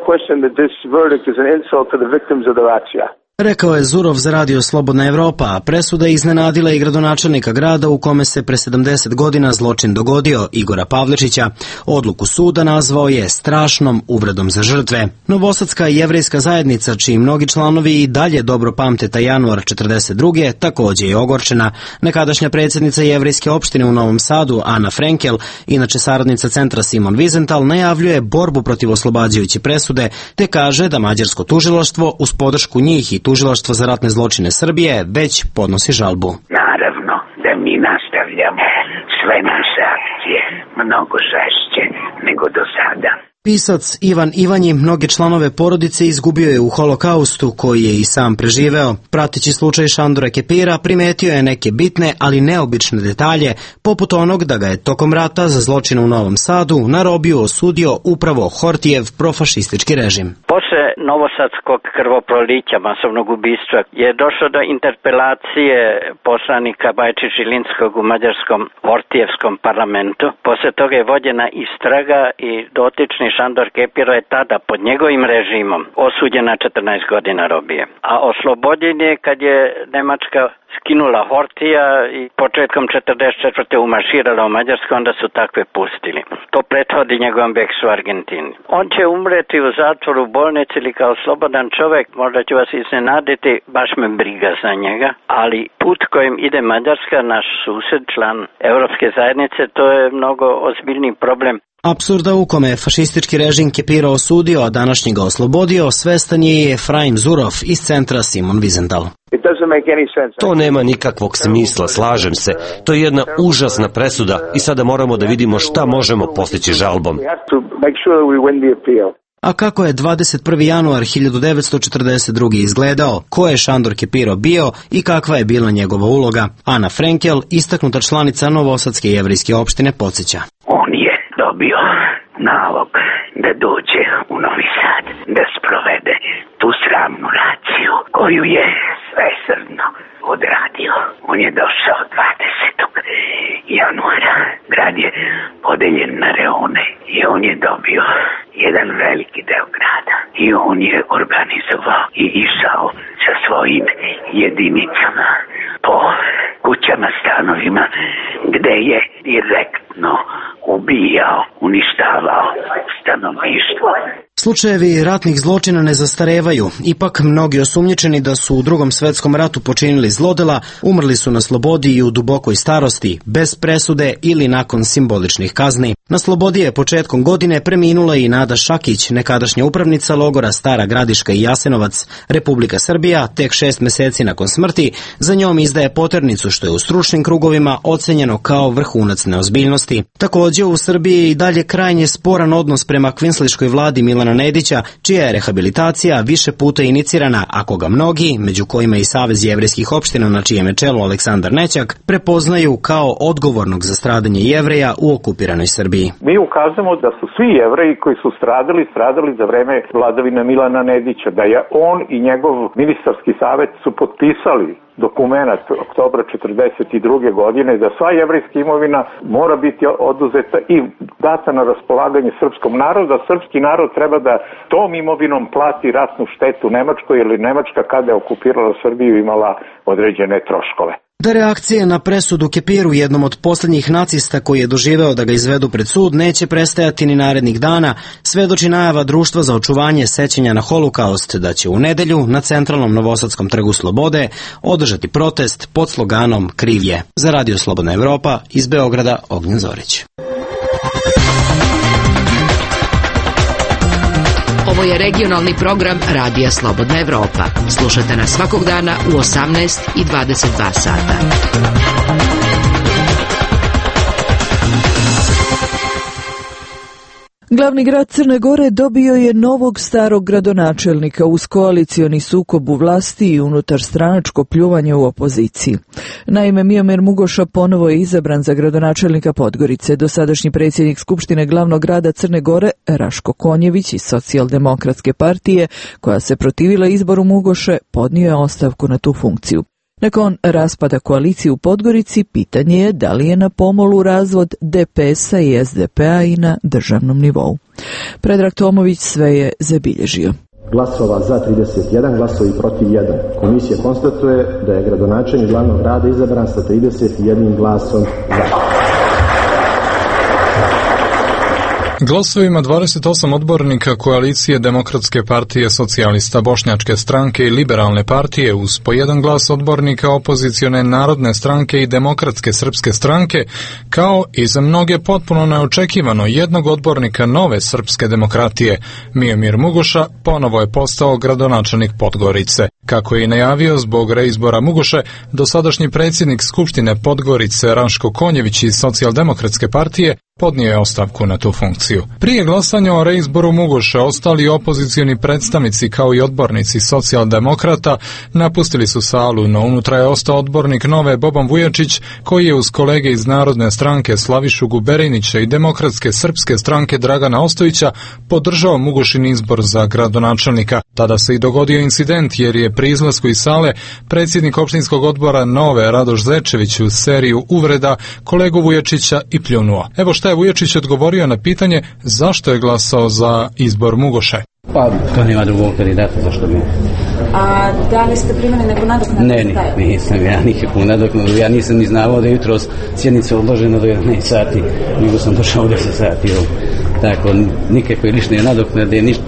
Rekao je Zurov za Radio Slobodna Evropa, a presuda je iznenadila i gradonačelnika grada u kome se pre 70 godina zločin dogodio, Igora Pavličića. Odluku suda nazvao je strašnom uvredom za žrtve. Novosadska jevrejska zajednica, čiji mnogi članovi i dalje dobro pamte taj januar 42. također je ogorčena. Nekadašnja predsjednica jevrejske opštine u Novom Sadu, Ana Frenkel, inače saradnica centra Simon Wiesenthal, najavljuje borbu protiv oslobađajuće presude, te kaže da mađarsko tužilaštvo uz podršku njih i Tužilaštvo za ratne zločine Srbije već podnosi žalbu. Naravno da mi nastavljamo sve naše akcije mnogo žešće nego do sada. Pisac Ivan Ivanji mnoge članove porodice izgubio je u holokaustu koji je i sam preživeo. Prateći slučaj Šandora Kepira primetio je neke bitne, ali neobične detalje, poput onog da ga je tokom rata za zločine u Novom Sadu na robiju osudio upravo Hortijev profašistički režim. Posle novosadskog krvoprolića masovnog ubistva je došlo do interpelacije poslanika Bajčić-Žilinskog u mađarskom Hortijevskom parlamentu. Posle toga je vođena istraga i dotični Šandor Kepiro je tada pod njegovim režimom osuđen na 14 godina robije. A oslobođen je kad je Nemačka skinula Hortija i početkom 44. umarširala u Mađarsku, onda su takve pustili. To prethodi njegovom beksu u Argentini. On će umreti u zatvoru, u bolnici ili kao slobodan čovjek, možda će vas iznenaditi, baš me briga za njega, ali put kojim ide Mađarska, naš sused, član Europske zajednice, to je mnogo ozbiljni problem. Apsurda u kome je fašistički režim Kepira osudio, a današnjega oslobodio, svestan je Efraim Zurov iz centra Simon Wiesenthal. To nema nikakvog smisla, slažem se. To je jedna užasna presuda i sada moramo da vidimo šta možemo postići žalbom. A kako je 21. januar 1942. izgledao, ko je Šandor Kepiro bio i kakva je bila njegova uloga, Ana Frenkel, istaknuta članica Novosadske jevrejske opštine, podsjeća. On je dobio nalog da dođe u Novi Sad, da sprovede tu sramnu raciju koju je svesrdno odradio. On je došao 20. januara, grad je podeljen na reone i on je dobio jedan veliki deo grada i on je organizovao i išao sa svojim jedinicama po kućama, stanovima gde je direktno ubijao, uništavao stanovništvo. Slučajevi ratnih zločina ne zastarevaju, ipak mnogi osumnjičeni da su u Drugom svetskom ratu počinili zlodela, umrli su na slobodi i u dubokoj starosti, bez presude ili nakon simboličnih kazni. Na slobodi je početkom godine preminula i Nada Šakić, nekadašnja upravnica logora Stara Gradiška i Jasenovac. Republika Srbija, tek 6 meseci nakon smrti, za njom izdaje poternicu, što je u stručnim krugovima ocenjeno kao vrhunac neozbiljnosti. Također u Srbiji je i dalje krajnje sporan odnos prema kvinsliškoj vladi Milana Nedića, čija je rehabilitacija više puta inicirana, ako ga mnogi, među kojima i Savez jevrejskih opština na čijem je čelu Aleksandar Nećak, prepoznaju kao odgovornog za stradanje Jevreja u okupiranoj Srbiji. Mi ukazujemo da su svi Jevreji koji su stradali za vreme vladavine Milana Nedića, da je on i njegov ministarski savet su potpisali dokumenat oktobra 1942. godine da sva jevrejska imovina mora biti oduzeta i data na raspolaganje srpskom narodu, da srpski narod treba da tom imovinom plati ratnu štetu Nemačkoj, ili Nemačka kada je okupirala Srbiju imala određene troškove. Da reakcije na presudu Kepiru, jednom od posljednjih nacista koji je doživeo da ga izvedu pred sud, neće prestajati ni narednih dana, svedoči najava Društva za očuvanje sećanja na holokaust da će u nedelju na centralnom Novosadskom trgu Slobode održati protest pod sloganom Kriv je. Za Radio Slobodna Evropa, iz Beograda, Ognjen Zorić. Ovo je regionalni program Radija Slobodna Evropa. Slušajte nas svakog dana u 18 i 22 sata. Glavni grad Crne Gore dobio je novog starog gradonačelnika uz koalicioni sukob u vlasti i unutar stranačko pljuvanje u opoziciji. Naime, Miomir Mugoša ponovo je izabran za gradonačelnika Podgorice. Dosadašnji predsjednik Skupštine glavnog grada Crne Gore, Raško Konjević iz Socijaldemokratske partije, koja se protivila izboru Mugoše, podnio je ostavku na tu funkciju. Nakon raspada koalicije u Podgorici, pitanje je da li je na pomolu razvod DPS-a i SDP-a i na državnom nivou. Predrag Tomović sve je zabilježio. Glasova za 31, glasovi protiv 1. Komisija konstatuje da je gradonačelnik glavnog grada izabran sa 31 glasom za. Glasovima 28 odbornika koalicije Demokratske partije Socijalista Bošnjačke stranke i Liberalne partije uz po jedan glas odbornika opozicione Narodne stranke i Demokratske srpske stranke, kao i za mnoge potpuno neočekivano jednog odbornika Nove srpske demokratije, Miomir Mugoša ponovo je postao gradonačelnik Podgorice. Kako je i najavio, zbog reizbora Mugoše, dosadašnji predsjednik Skupštine Podgorice Raško Konjević iz Socijaldemokratske partije podnio je ostavku na tu funkciju. Prije glasanja o reizboru Mugoše, ostali opozicioni predstavnici kao i odbornici socijaldemokrata napustili su salu, no unutra je ostao odbornik Nove Boban Vujačić, koji je uz kolege iz Narodne stranke Slavišu Guberinića i Demokratske srpske stranke Dragana Ostojića podržao Mugošin izbor za gradonačelnika. Tada se i dogodio incident jer je pri izlasku iz sale predsjednik opštinskog odbora Nove Radoš Zečević u seriju uvreda kolegu Vujačića i pljunuo. Evo šta je Vujačić odgovorio na pitanje zašto je glasao za izbor Mugoše. Pa, to nema drugog kandidata, zašto bi? A da li ste primili neku nadoknadu? Ne, nisam ja nikakvu nadoknadu. Ja nisam ni znao da je jutros sjednica odložena do 11 sati, nego sam došao u 10 sati. Tako, nikakve lične nadoknade, ništa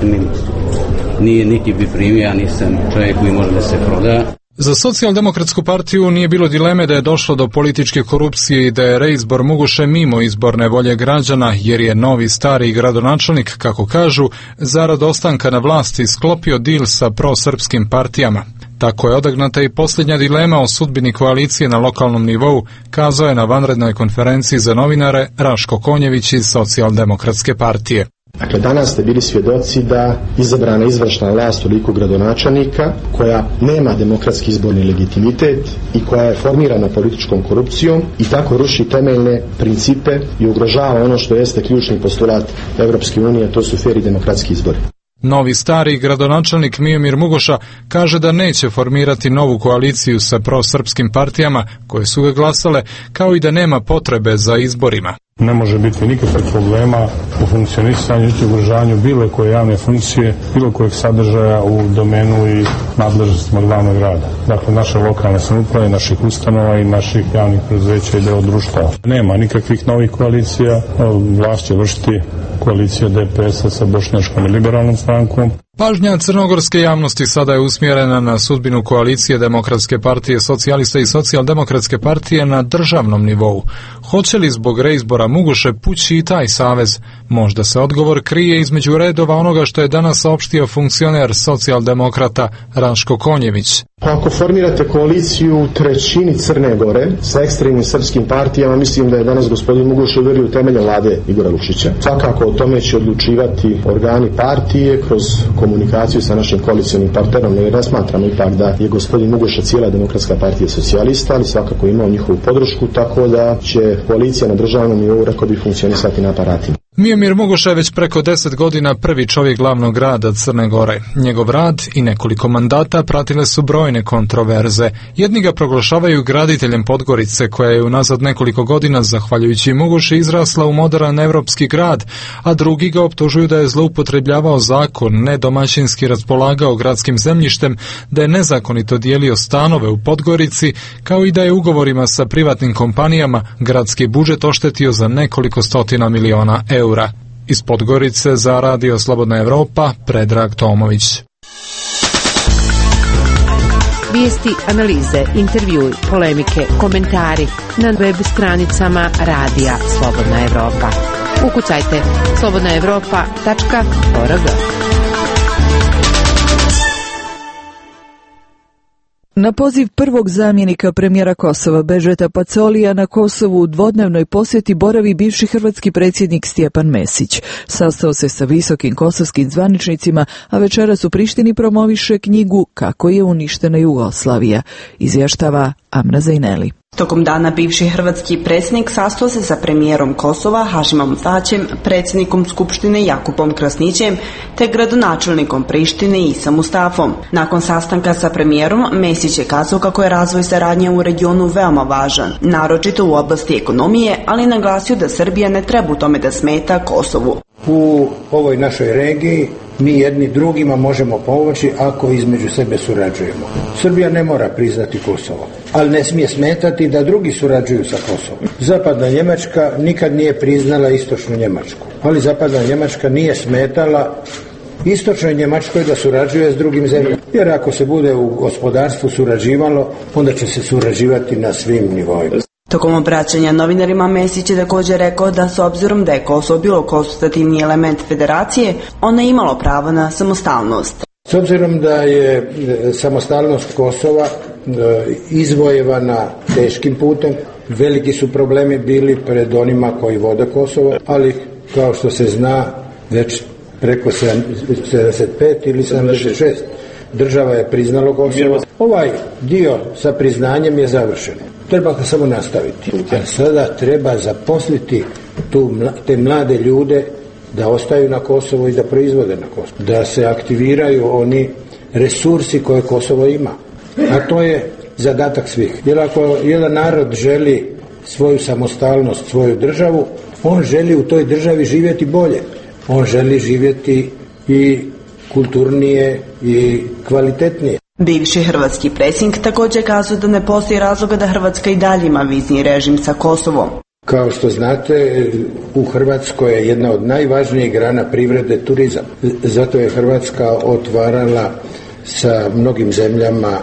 nije niti bi primio, ja nisam čovjek koji može da se proda. Za Socijaldemokratsku partiju nije bilo dileme da je došlo do političke korupcije i da je reizbor Mugoše mimo izborne volje građana, jer je novi stari gradonačelnik, kako kažu, zarad ostanka na vlasti sklopio dil sa prosrpskim partijama. Tako je odagnata i posljednja dilema o sudbini koalicije na lokalnom nivou, kazao je na vanrednoj konferenciji za novinare Raško Konjević iz Socijaldemokratske partije. Dakle, danas ste bili svjedoci da izabrana izvršna vlast u liku gradonačelnika, koja nema demokratski izborni legitimitet i koja je formirana političkom korupcijom i tako ruši temeljne principe i ugrožava ono što jeste ključni postulat Evropske unije, to su fer i demokratski izbori. Novi stari gradonačelnik Miomir Mugoša kaže da neće formirati novu koaliciju sa prosrpskim partijama koje su ga glasale, kao i da nema potrebe za izborima. Ne može biti nikakvih problema u funkcionisanju i ugrožavanju bilo koje javne funkcije, bilo kojeg sadržaja u domenu i nadležnostima glavnog grada. Dakle, naše lokalne samouprave, naših ustanova i naših javnih preduzeća i deo društva. Nema nikakvih novih koalicija, vlast će vršiti koalicija DPS-a sa Bošnjačkom i Liberalnom strankom. Pažnja crnogorske javnosti sada je usmjerena na sudbinu koalicije Demokratske partije Socijalista i Socijaldemokratske partije na državnom nivou. Hoće li zbog reizbora Mugoše pući i taj savez? Možda se odgovor krije između redova onoga što je danas saopštio funkcioner socijaldemokrata Raško Konjević. Ako formirate koaliciju u trećini Crne Gore sa ekstremnim srpskim partijama, mislim da je danas gospodin Mugoša uverio u temelje vlade Igora Lukšića. Svakako o tome će odlučivati organi partije kroz komunikaciju sa našim koalicionim partnerom, jer ne smatramo ipak da je gospodin Mugoša cijela Demokratska partija Socijalista, ali svakako imao njihovu podršku, tako da će koalicija na državnom nivou, rekao bi, funkcionisati na aparatima. Miomir Mugoša je već preko 10 godina prvi čovjek glavnog grada Crne Gore. Njegov rad i nekoliko mandata pratile su brojne kontroverze. Jedni ga proglašavaju graditeljem Podgorice, koja je unazad nekoliko godina, zahvaljujući Mugoši, izrasla u moderan evropski grad, a drugi ga optužuju da je zloupotrebljavao zakon, nedomaćinski raspolagao gradskim zemljištem, da je nezakonito dijelio stanove u Podgorici, kao i da je ugovorima sa privatnim kompanijama gradski budžet oštetio za nekoliko stotina miliona eura. Iz Podgorice za Radio Slobodna Evropa, Predrag Tomović. Vijesti, analize, intervjui, polemike, komentari na web stranicama Radija Slobodna Evropa. Ukucajte slobodnaevropa.org. Na poziv prvog zamjenika premijera Kosova Bežeta Pacolija na Kosovu u dvodnevnoj posjeti boravi bivši hrvatski predsjednik Stjepan Mesić. Sastao se sa visokim kosovskim zvaničnicima, a večeras u Prištini promoviše knjigu Kako je uništena Jugoslavija, izvještava Amra Zajneli. Tokom dana bivši hrvatski predsjednik sastao se sa premijerom Kosova Hašimom Taćem, predsjednikom Skupštine Jakupom Krasnićem te gradonačelnikom Prištine Isom Mustafom. Nakon sastanka sa premijerom, Mesić je kazao kako je razvoj saradnje u regionu veoma važan, naročito u oblasti ekonomije, ali naglasio da Srbija ne treba u tome da smeta Kosovu. U ovoj našoj regiji mi jedni drugima možemo pomoći ako između sebe surađujemo. Srbija ne mora priznati Kosovo, ali ne smije smetati da drugi surađuju sa Kosovom. Zapadna Njemačka nikad nije priznala istočnu Njemačku, ali zapadna Njemačka nije smetala istočnoj Njemačkoj da surađuje s drugim zemljama. Jer ako se bude u gospodarstvu surađivalo, onda će se surađivati na svim nivoima. Tokom obraćanja novinarima Mesić je također rekao da s obzirom da je Kosovo bilo konstitutivni element federacije, ono je imalo pravo na samostalnost. S obzirom da je samostalnost Kosova izvojevana teškim putem, veliki su problemi bili pred onima koji vode Kosovo, ali kao što se zna već preko 75 ili 76 država je priznalo Kosovo. Ovaj dio sa priznanjem je završen. Treba ga samo nastaviti. A sada treba zaposliti te mlade ljude da ostaju na Kosovo i da proizvode na Kosovo. Da se aktiviraju oni resursi koje Kosovo ima. A to je zadatak svih. Jer ako jedan narod želi svoju samostalnost, svoju državu, on želi u toj državi živjeti bolje. On želi živjeti i kulturnije i kvalitetnije. Bivši hrvatski predsjednik također kazao da ne postoji razloga da Hrvatska i dalje ima vizni režim sa Kosovom. Kao što znate, u Hrvatskoj je jedna od najvažnijih grana privrede turizam. Zato je Hrvatska otvarala sa mnogim zemljama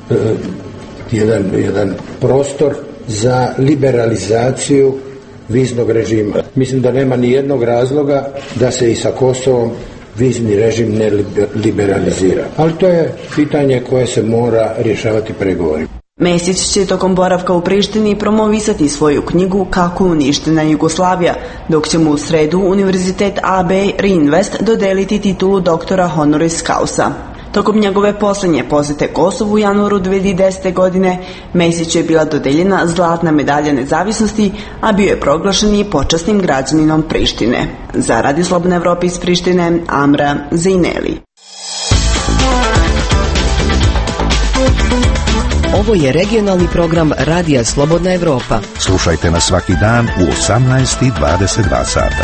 jedan prostor za liberalizaciju viznog režima. Mislim da nema ni jednog razloga da se i sa Kosovom vizni režim ne liberalizira. Ali to je pitanje koje se mora rješavati pregovorima. Mesić će tokom boravka u Prištini promovisati svoju knjigu Kako je uništena Jugoslavija, dok će mu u sredu Univerzitet AB Reinvest dodeliti titulu doktora honoris causa. Tokom njegove posljednje posjete Kosovu u januaru 2010. godine, Mesiću je bila dodeljena zlatna medalja nezavisnosti, a bio je proglašen i počasnim građaninom Prištine. Za Radio Slobodna Evropa iz Prištine, Amra Zajneli. Ovo je regionalni program Radija Slobodna Evropa. Slušajte nas svaki dan u 18:22 sata.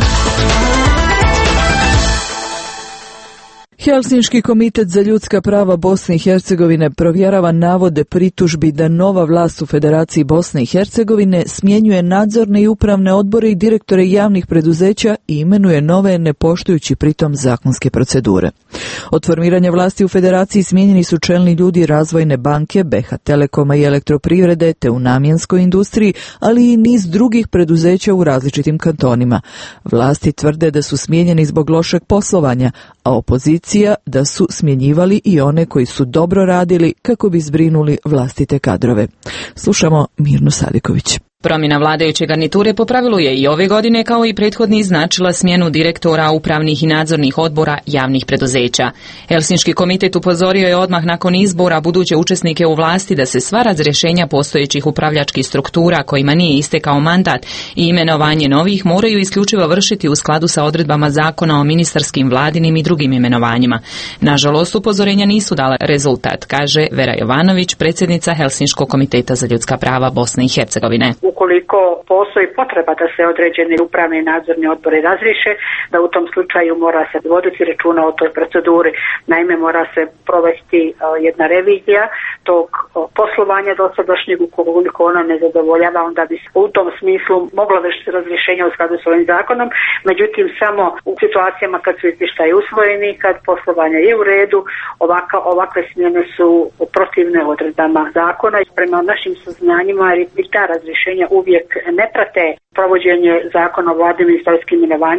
Helsinški komitet za ljudska prava Bosne i Hercegovine provjerava navode pritužbi da nova vlast u Federaciji Bosne i Hercegovine smjenjuje nadzorne i upravne odbore i direktore javnih preduzeća i imenuje nove ne poštujući pritom zakonske procedure. Od formiranja vlasti u Federaciji smijenjeni su čelni ljudi Razvojne banke, BH Telekoma i Elektroprivrede te u namjenskoj industriji, ali i niz drugih preduzeća u različitim kantonima. Vlasti tvrde da su smijenjeni zbog lošeg poslovanja, a opozicija da su smjenjivali i one koji su dobro radili kako bi zbrinuli vlastite kadrove. Slušamo Mirnu Sadiković. Promjena vladajuće garniture po pravilu je i ove godine kao i prethodni značila smjenu direktora upravnih i nadzornih odbora javnih preduzeća. Helsinški komitet upozorio je odmah nakon izbora buduće učesnike u vlasti da se sva razrješenja postojećih upravljačkih struktura kojima nije istekao mandat i imenovanje novih moraju isključivo vršiti u skladu sa odredbama zakona o ministarskim, vladinim i drugim imenovanjima. Nažalost, upozorenja nisu dala rezultat, kaže Vera Jovanović, predsjednica Helsinškog komiteta za ljudska prava Bosne i Hercegovine. Ukoliko postoji potreba da se određeni upravni i nadzorni odbori razriješe, da u tom slučaju mora se voditi računa o toj proceduri. Naime, mora se provesti jedna revizija tog poslovanja dosadašnjeg, ukoliko ona ne zadovoljava, onda bi u tom smislu moglo vršiti razrješenje u skladu s ovim zakonom. Međutim, samo u situacijama kad su izvještaji usvojeni, kad poslovanje je u redu, ovakve smjene su protivne odredbama zakona. Prema našim saznanjima i ta razrješenja uvijek ne prate provođenje zakona o vladi i ministarskim imenovanjima.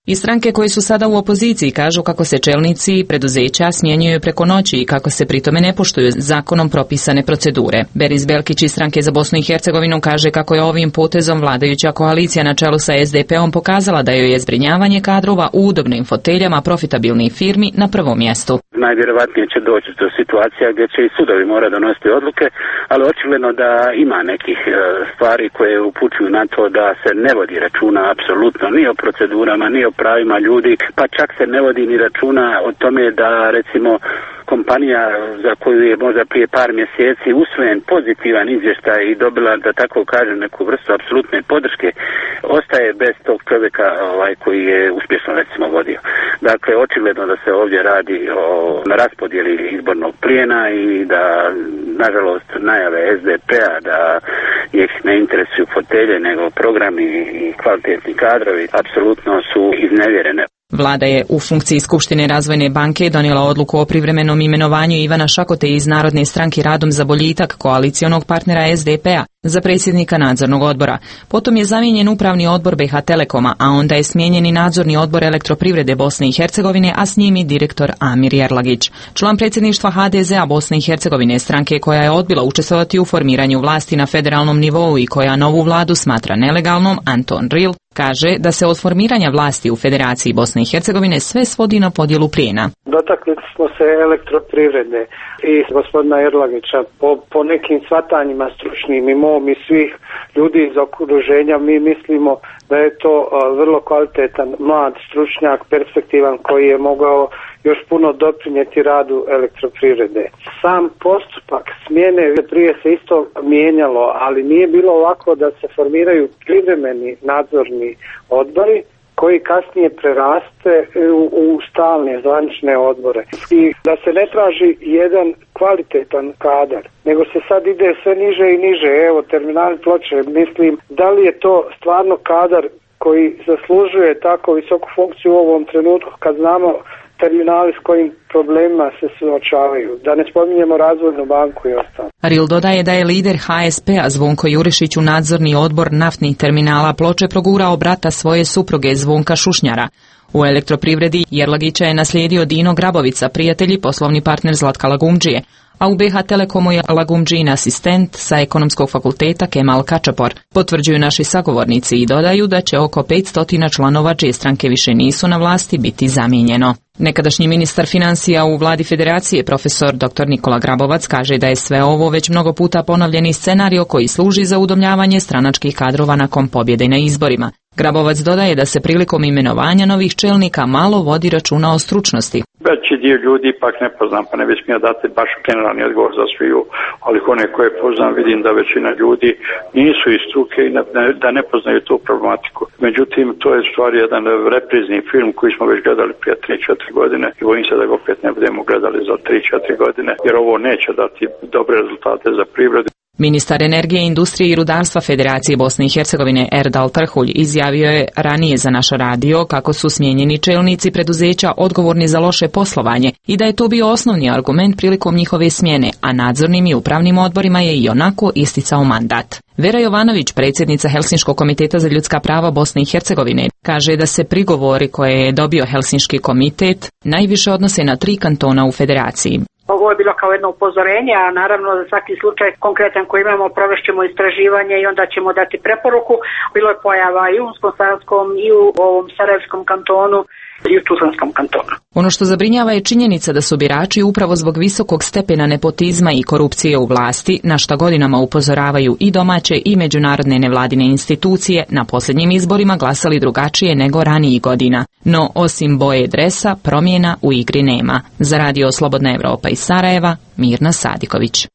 I stranke koje su sada u opoziciji kažu kako se čelnici preduzeća smjenjuju preko noći i kako se pritome ne poštuju zakonom propisane procedure. Beris Belkić iz stranke za Bosnu i Hercegovinu kaže kako je ovim potezom vladajuća koalicija na čelu sa SDP-om pokazala da joj je zbrinjavanje kadrova u udobnim foteljama profitabilnih firmi na prvom mjestu. Najvjerovatnije će doći do situacija gdje će i sudovi morati donositi odluke, ali očigledno da ima nekih stvari koje upućuju na to da se ne vodi računa apsolutno ni o procedurama, ni o pravima ljudi, pa čak se ne vodi ni računa o tome da recimo kompanija za koju je možda prije par mjeseci usvojen pozitivan izvještaj i dobila, da tako kažem, neku vrstu apsolutne podrške, ostaje bez tog čovjeka koji je uspješno recimo vodio. Dakle, očigledno da se ovdje radi o raspodjeli izbornog plijena i da, nažalost, najave SDP-a da ih ne interesuju fotelje nego programi i kvalitetni kadrovi apsolutno su iznevjerene. Vlada je u funkciji Skupštine Razvojne banke donijela odluku o privremenom imenovanju Ivana Šakote iz Narodne stranke Radom za boljitak koalicionog partnera SDP-a za predsjednika nadzornog odbora. Potom je zamijenjen upravni odbor BiH Telekoma, a onda je smijenjen i nadzorni odbor Elektroprivrede Bosne i Hercegovine, a s njim i direktor Amir Jerlagić. Član predsjedništva HDZ-a Bosne i Hercegovine, stranke koja je odbila učestvovati u formiranju vlasti na federalnom nivou i koja novu vladu smatra nelegalnom, Anton Ril, kaže da se od formiranja vlasti u Federaciji Bosne i Hercegovine sve svodi na podjelu plijena. Dotakli smo se Elektroprivrede i gospodina Jerlagića. Po nekim shvatanjima stručnim i mom i svih ljudi iz okruženja mi mislimo da je to vrlo kvalitetan mlad stručnjak, perspektivan koji je mogao još puno doprinijeti radu Elektroprivrede. Sam postupak smjene prije se isto mijenjalo, ali nije bilo ovako da se formiraju privremeni nadzorni odbori koji kasnije preraste u stalne zvanične odbore. I da se ne traži jedan kvalitetan kadar, nego se sad ide sve niže i niže. Evo, terminali Ploče, mislim, da li je to stvarno kadar koji zaslužuje tako visoku funkciju u ovom trenutku kad znamo terminali s kojim problemima se suočavaju. Da ne spominjemo Razvojnu banku i ostalo. Ril dodaje da je lider HSP-a Zvonko Jurišić u nadzorni odbor naftnih terminala Ploče progurao brata svoje supruge Zvonka Šušnjara. U Elektroprivredi Jerlagića je naslijedio Dino Grabovica, prijatelj i poslovni partner Zlatka Lagumdžije, a u BiH Telekomu je Lagumdžijin asistent sa Ekonomskog fakulteta Kemal Kačapor. Potvrđuju naši sagovornici i dodaju da će oko 500 članova čije stranke više nisu na vlasti biti zamijenjeno. Nekadašnji ministar financija u vladi Federacije, profesor dr. Nikola Grabovac, kaže da je sve ovo već mnogo puta ponovljeni scenario koji služi za udomljavanje stranačkih kadrova nakon pobjede na izborima. Grabovac dodaje da se prilikom imenovanja novih čelnika malo vodi računa o stručnosti. Veći dio ljudi ipak ne poznam, pa ne bi smio dati baš generalni odgovor za sviju, ali one koje poznam vidim da većina ljudi nisu iz struke i da ne poznaju tu problematiku. Međutim, to je stvar jedan reprizni film koji smo već gledali prije 3-4 godine i bojim se da ga opet ne budemo gledali za 3-4 godine, jer ovo neće dati dobre rezultate za privredu. Ministar energije, industrije i rudarstva Federacije Bosne i Hercegovine Erdal Trhulj izjavio je ranije za naš radio kako su smijenjeni čelnici preduzeća odgovorni za loše poslovanje i da je to bio osnovni argument prilikom njihove smjene, a nadzornim i upravnim odborima je i onako isticao mandat. Vera Jovanović, predsjednica Helsinškog komiteta za ljudska prava Bosne i Hercegovine, kaže da se prigovori koje je dobio Helsinški komitet najviše odnose na 3 kantona u Federaciji. Ovo je bilo kao jedno upozorenje, a naravno za svaki slučaj konkretan koji imamo provešćemo istraživanje i onda ćemo dati preporuku. Bilo je pojava i u Unsko-Sanskom i u ovom Sarajevskom kantonu i u Tuzlanskom kantonu. Ono što zabrinjava je činjenica da su birači upravo zbog visokog stepena nepotizma i korupcije u vlasti, na šta godinama upozoravaju i domaće i međunarodne nevladine institucije, na posljednjim izborima glasali drugačije nego ranijih godina. No, osim boje dresa, promjena u igri nema. Za Radio Slobodna Evropa iz Sarajeva, Mirna Sadiković.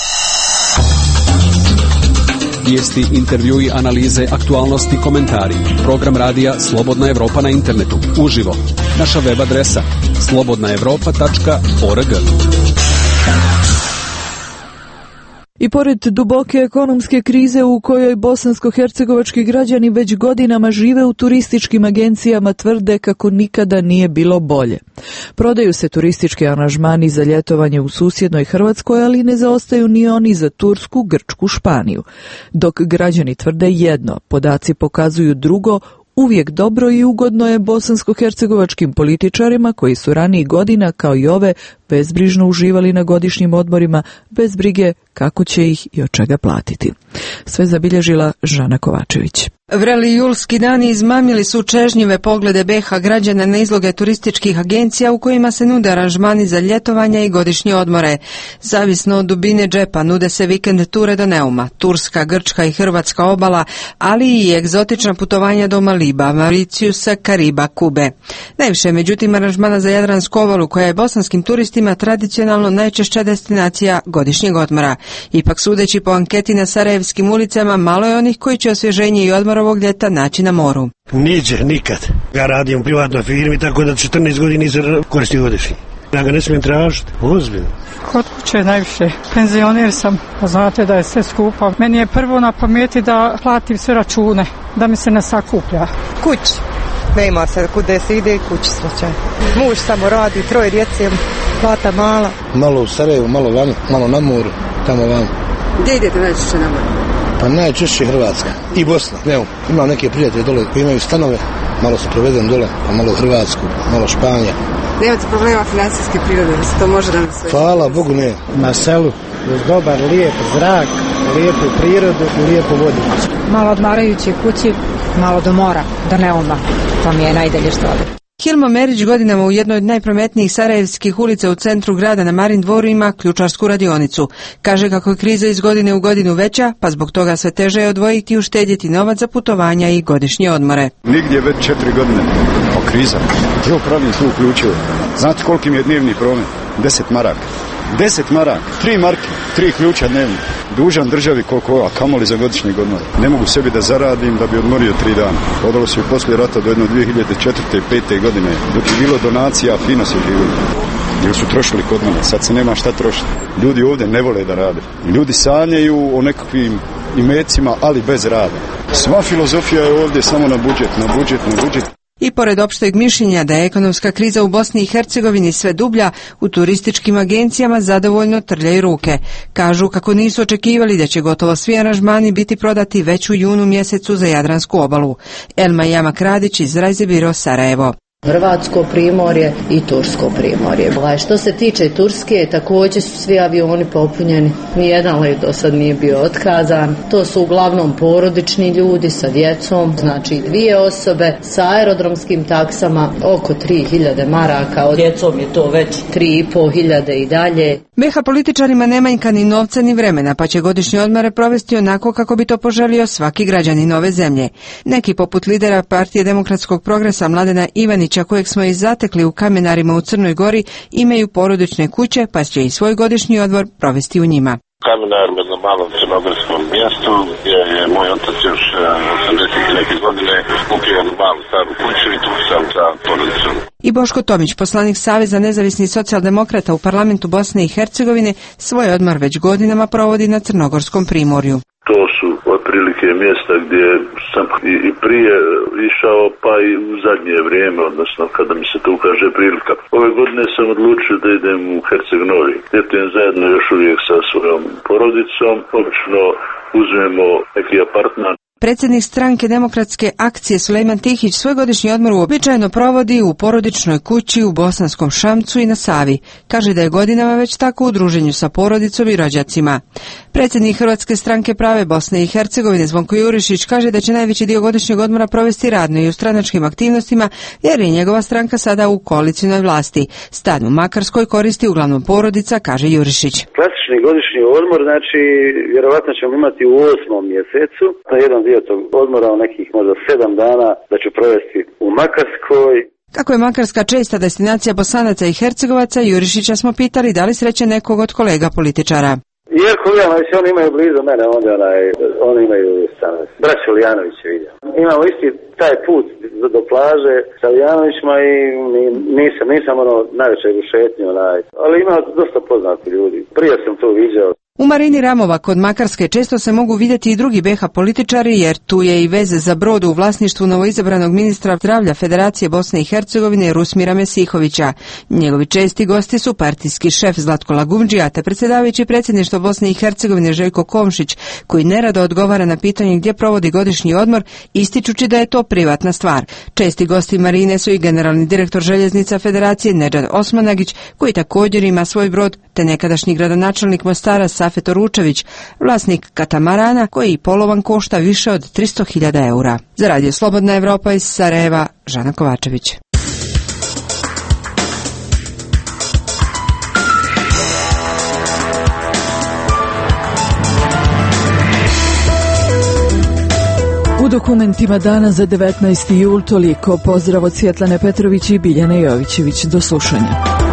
Vijesti, intervjui, analize, aktualnosti, komentari. Program radija Slobodna Evropa na internetu. Uživo. Naša web adresa slobodnaevropa.org. I pored duboke ekonomske krize u kojoj bosansko-hercegovački građani već godinama žive, u turističkim agencijama tvrde kako nikada nije bilo bolje. Prodaju se turistički aranžmani za ljetovanje u susjednoj Hrvatskoj, ali ne zaostaju ni oni za Tursku, Grčku, Španiju. Dok građani tvrde jedno, podaci pokazuju drugo, Uvijek dobro i ugodno je bosansko-hercegovačkim političarima koji su ranijih godina, kao i ove, bezbrižno uživali na godišnjim odmorima, bez brige kako će ih i od čega platiti. Sve zabilježila Žana Kovačević. Vreli julski dani izmamili su čežnjive poglede BiH građana na izloge turističkih agencija u kojima se nude aranžmani za ljetovanja i godišnje odmore. Zavisno od dubine džepa nude se vikend ture do Neuma, Turska, Grčka i Hrvatska obala, ali i egzotična putovanja do Maliba, Mauriciusa, Kariba, Kube. Najviše međutim aranžmana za Jadransku obalu, koja je bosanskim turistima tradicionalno najčešća destinacija godišnjeg odmora. Ipak, sudeći po anketi na sarajevskim ulicama, malo je onih koji će osvježenje i odmor ovog ljeta naći na moru. Niđe, nikad. Ja radim u privatnoj firmi, tako da 14 godina nisam koristio godišnji. Ja ga ne smijem tražiti, ozbiljno. Kod kuće najviše. Penzioner sam, pa znate da je sve skupa. Meni je prvo na pameti da platim sve račune, da mi se ne sakuplja. Kući. Nema se kude se ide i kući slučaj. Muž samo radi, 3 djece, plata mala. Malo u Sarajevu, malo vani, malo na moru, tamo vani. Gdje idete najčešće na moru? Pa najčešće Hrvatska i Bosna. Evo, imam neke prijatelje dole koji imaju stanove, malo se provedem dole, pa malo Hrvatsku, malo Španija. Nemate problema financijske prirode, da se to može nam sve? Hvala Bogu ne. Na selu, uz dobar, lijep zrak, lijepu prirodu i lijepu vodu. Malo odmarajući kući, malo do mora, do Neuma. To mi je najdalje što ode. Hilmo Merić godinama u jednoj od najprometnijih sarajevskih ulica u centru grada na Marin dvoru ima ključarsku radionicu. Kaže kako je kriza iz godine u godinu veća, pa zbog toga sve teže je odvojiti i uštedjeti novac za putovanja i godišnje odmore. Nigdje već 4 godine. O kriza. Evo pravim tu uključio. Znate koliki mi je dnevni promet? 10 maraka. 10 maraka, 3 marke, 3 ključa dnevno. Dužan državi koliko, a kamoli za godišnjeg odmora. Ne mogu sebi da zaradim da bi odmorio 3 dana. Odalo se i poslije rata do jedno 2004. i 2005. godine. Dok je bilo donacija, fino se živjeli. Jer su trošili kod mene, sad se nema šta trošiti. Ljudi ovdje ne vole da rade. Ljudi sanjaju o nekakvim imecima, ali bez rada. Sva filozofija je ovdje samo na budžet, na budžet, na budžet. I pored opšteg mišljenja da je ekonomska kriza u Bosni i Hercegovini sve dublja, u turističkim agencijama zadovoljno trljaju ruke. Kažu kako nisu očekivali da će gotovo svi aranžmani biti prodati već u junu mjesecu za Jadransku obalu. Elma Jamak Radić iz Rajzibiro, Sarajevo. Hrvatsko primorje i tursko primorje. Što se tiče Turske, također su svi avioni popunjeni. Nijedan let do sad nije bio otkazan. To su uglavnom porodični ljudi sa djecom, znači 2 osobe sa aerodromskim taksama oko 3000 maraka. Od djecom je to već 3500 i dalje. BiH političarima ne manjka ni novca ni vremena, pa će godišnje odmore provesti onako kako bi to poželio svaki građanin ove zemlje. Neki poput lidera Partije demokratskog progresa Mladena Ivanića, kojeg smo i zatekli u Kamenarima u Crnoj Gori, imaju porodične kuće, pa će i svoj godišnji odmor provesti u njima. Kamenar na jednom malom crnogorskom mjestu gdje je moj otac još 80 neke godine kupio jednu malu staru kuću i tu sam sa porodicom. I Boško Tomić, poslanik Saveza nezavisnih socijaldemokrata u parlamentu Bosne i Hercegovine, svoj odmor već godinama provodi na Crnogorskom primorju. To su otprilike mjesta gdje sam i prije išao, pa i u zadnje vrijeme, odnosno kada mi se to ukaže prilika. Ove godine sam odlučio da idem u Herceg Novi. Ljetujem zajedno još uvijek sa svojom porodicom. Obično uzmemo neki apartman. Predsjednik stranke Demokratske akcije Sulejman Tihić svoj godišnji odmor uobičajeno provodi u porodičnoj kući u Bosanskom Šamcu i na Savi. Kaže da je godinama već tako u druženju sa porodicom i rođacima. Predsjednik Hrvatske stranke prave Bosne i Hercegovine Zvonko Jurišić kaže da će najveći dio godišnjeg odmora provesti radno i u stranačkim aktivnostima, jer je njegova stranka sada u koalicijnoj vlasti. Stan u Makarskoj koristi uglavnom porodica, kaže Jurišić. Klasični godišnji odmor, znači vjerovatno ćemo imati u 8. mjesecu, to je jedan dio tog odmora u nekih možda 7 dana da ću provesti u Makarskoj. Kako je Makarska česta destinacija Bosanaca i Hercegovaca, Jurišića smo pitali da li sreće nekog od kolega političara. Jerko Lijanović, oni imaju blizu mene, onda oni imaju braću Lijanović je vidio. Imamo isti taj put do plaže sa Lijanovićima i nisam najveće u šetnju, ali ima dosta poznati ljudi. Prije sam to viđao. U Marini Ramova kod Makarske često se mogu vidjeti i drugi BiH političari, jer tu je i veze za brod u vlasništvu novoizabranog ministra zdravlja Federacije Bosne i Hercegovine Rusmira Mesihovića. Njegovi česti gosti su partijski šef Zlatko Lagumdžija te predsjedavajući predsjedništvo Bosne i Hercegovine Željko Komšić, koji nerado odgovara na pitanje gdje provodi godišnji odmor, ističući da je to privatna stvar. Česti gosti Marine su i generalni direktor željeznica Federacije Nedžad Osmanagić, koji također ima svoj brod, te nekadašnji gradonačelnik Mostara Safet Oručević, vlasnik katamarana koji polovan košta više od 300.000 eura. Za Radio Slobodna Evropa iz Sarajeva, Žana Kovačević. U dokumentima dana za 19. jul toliko. Pozdrav od Svjetlane Petrović i Biljane Jovićević. Do slušanja.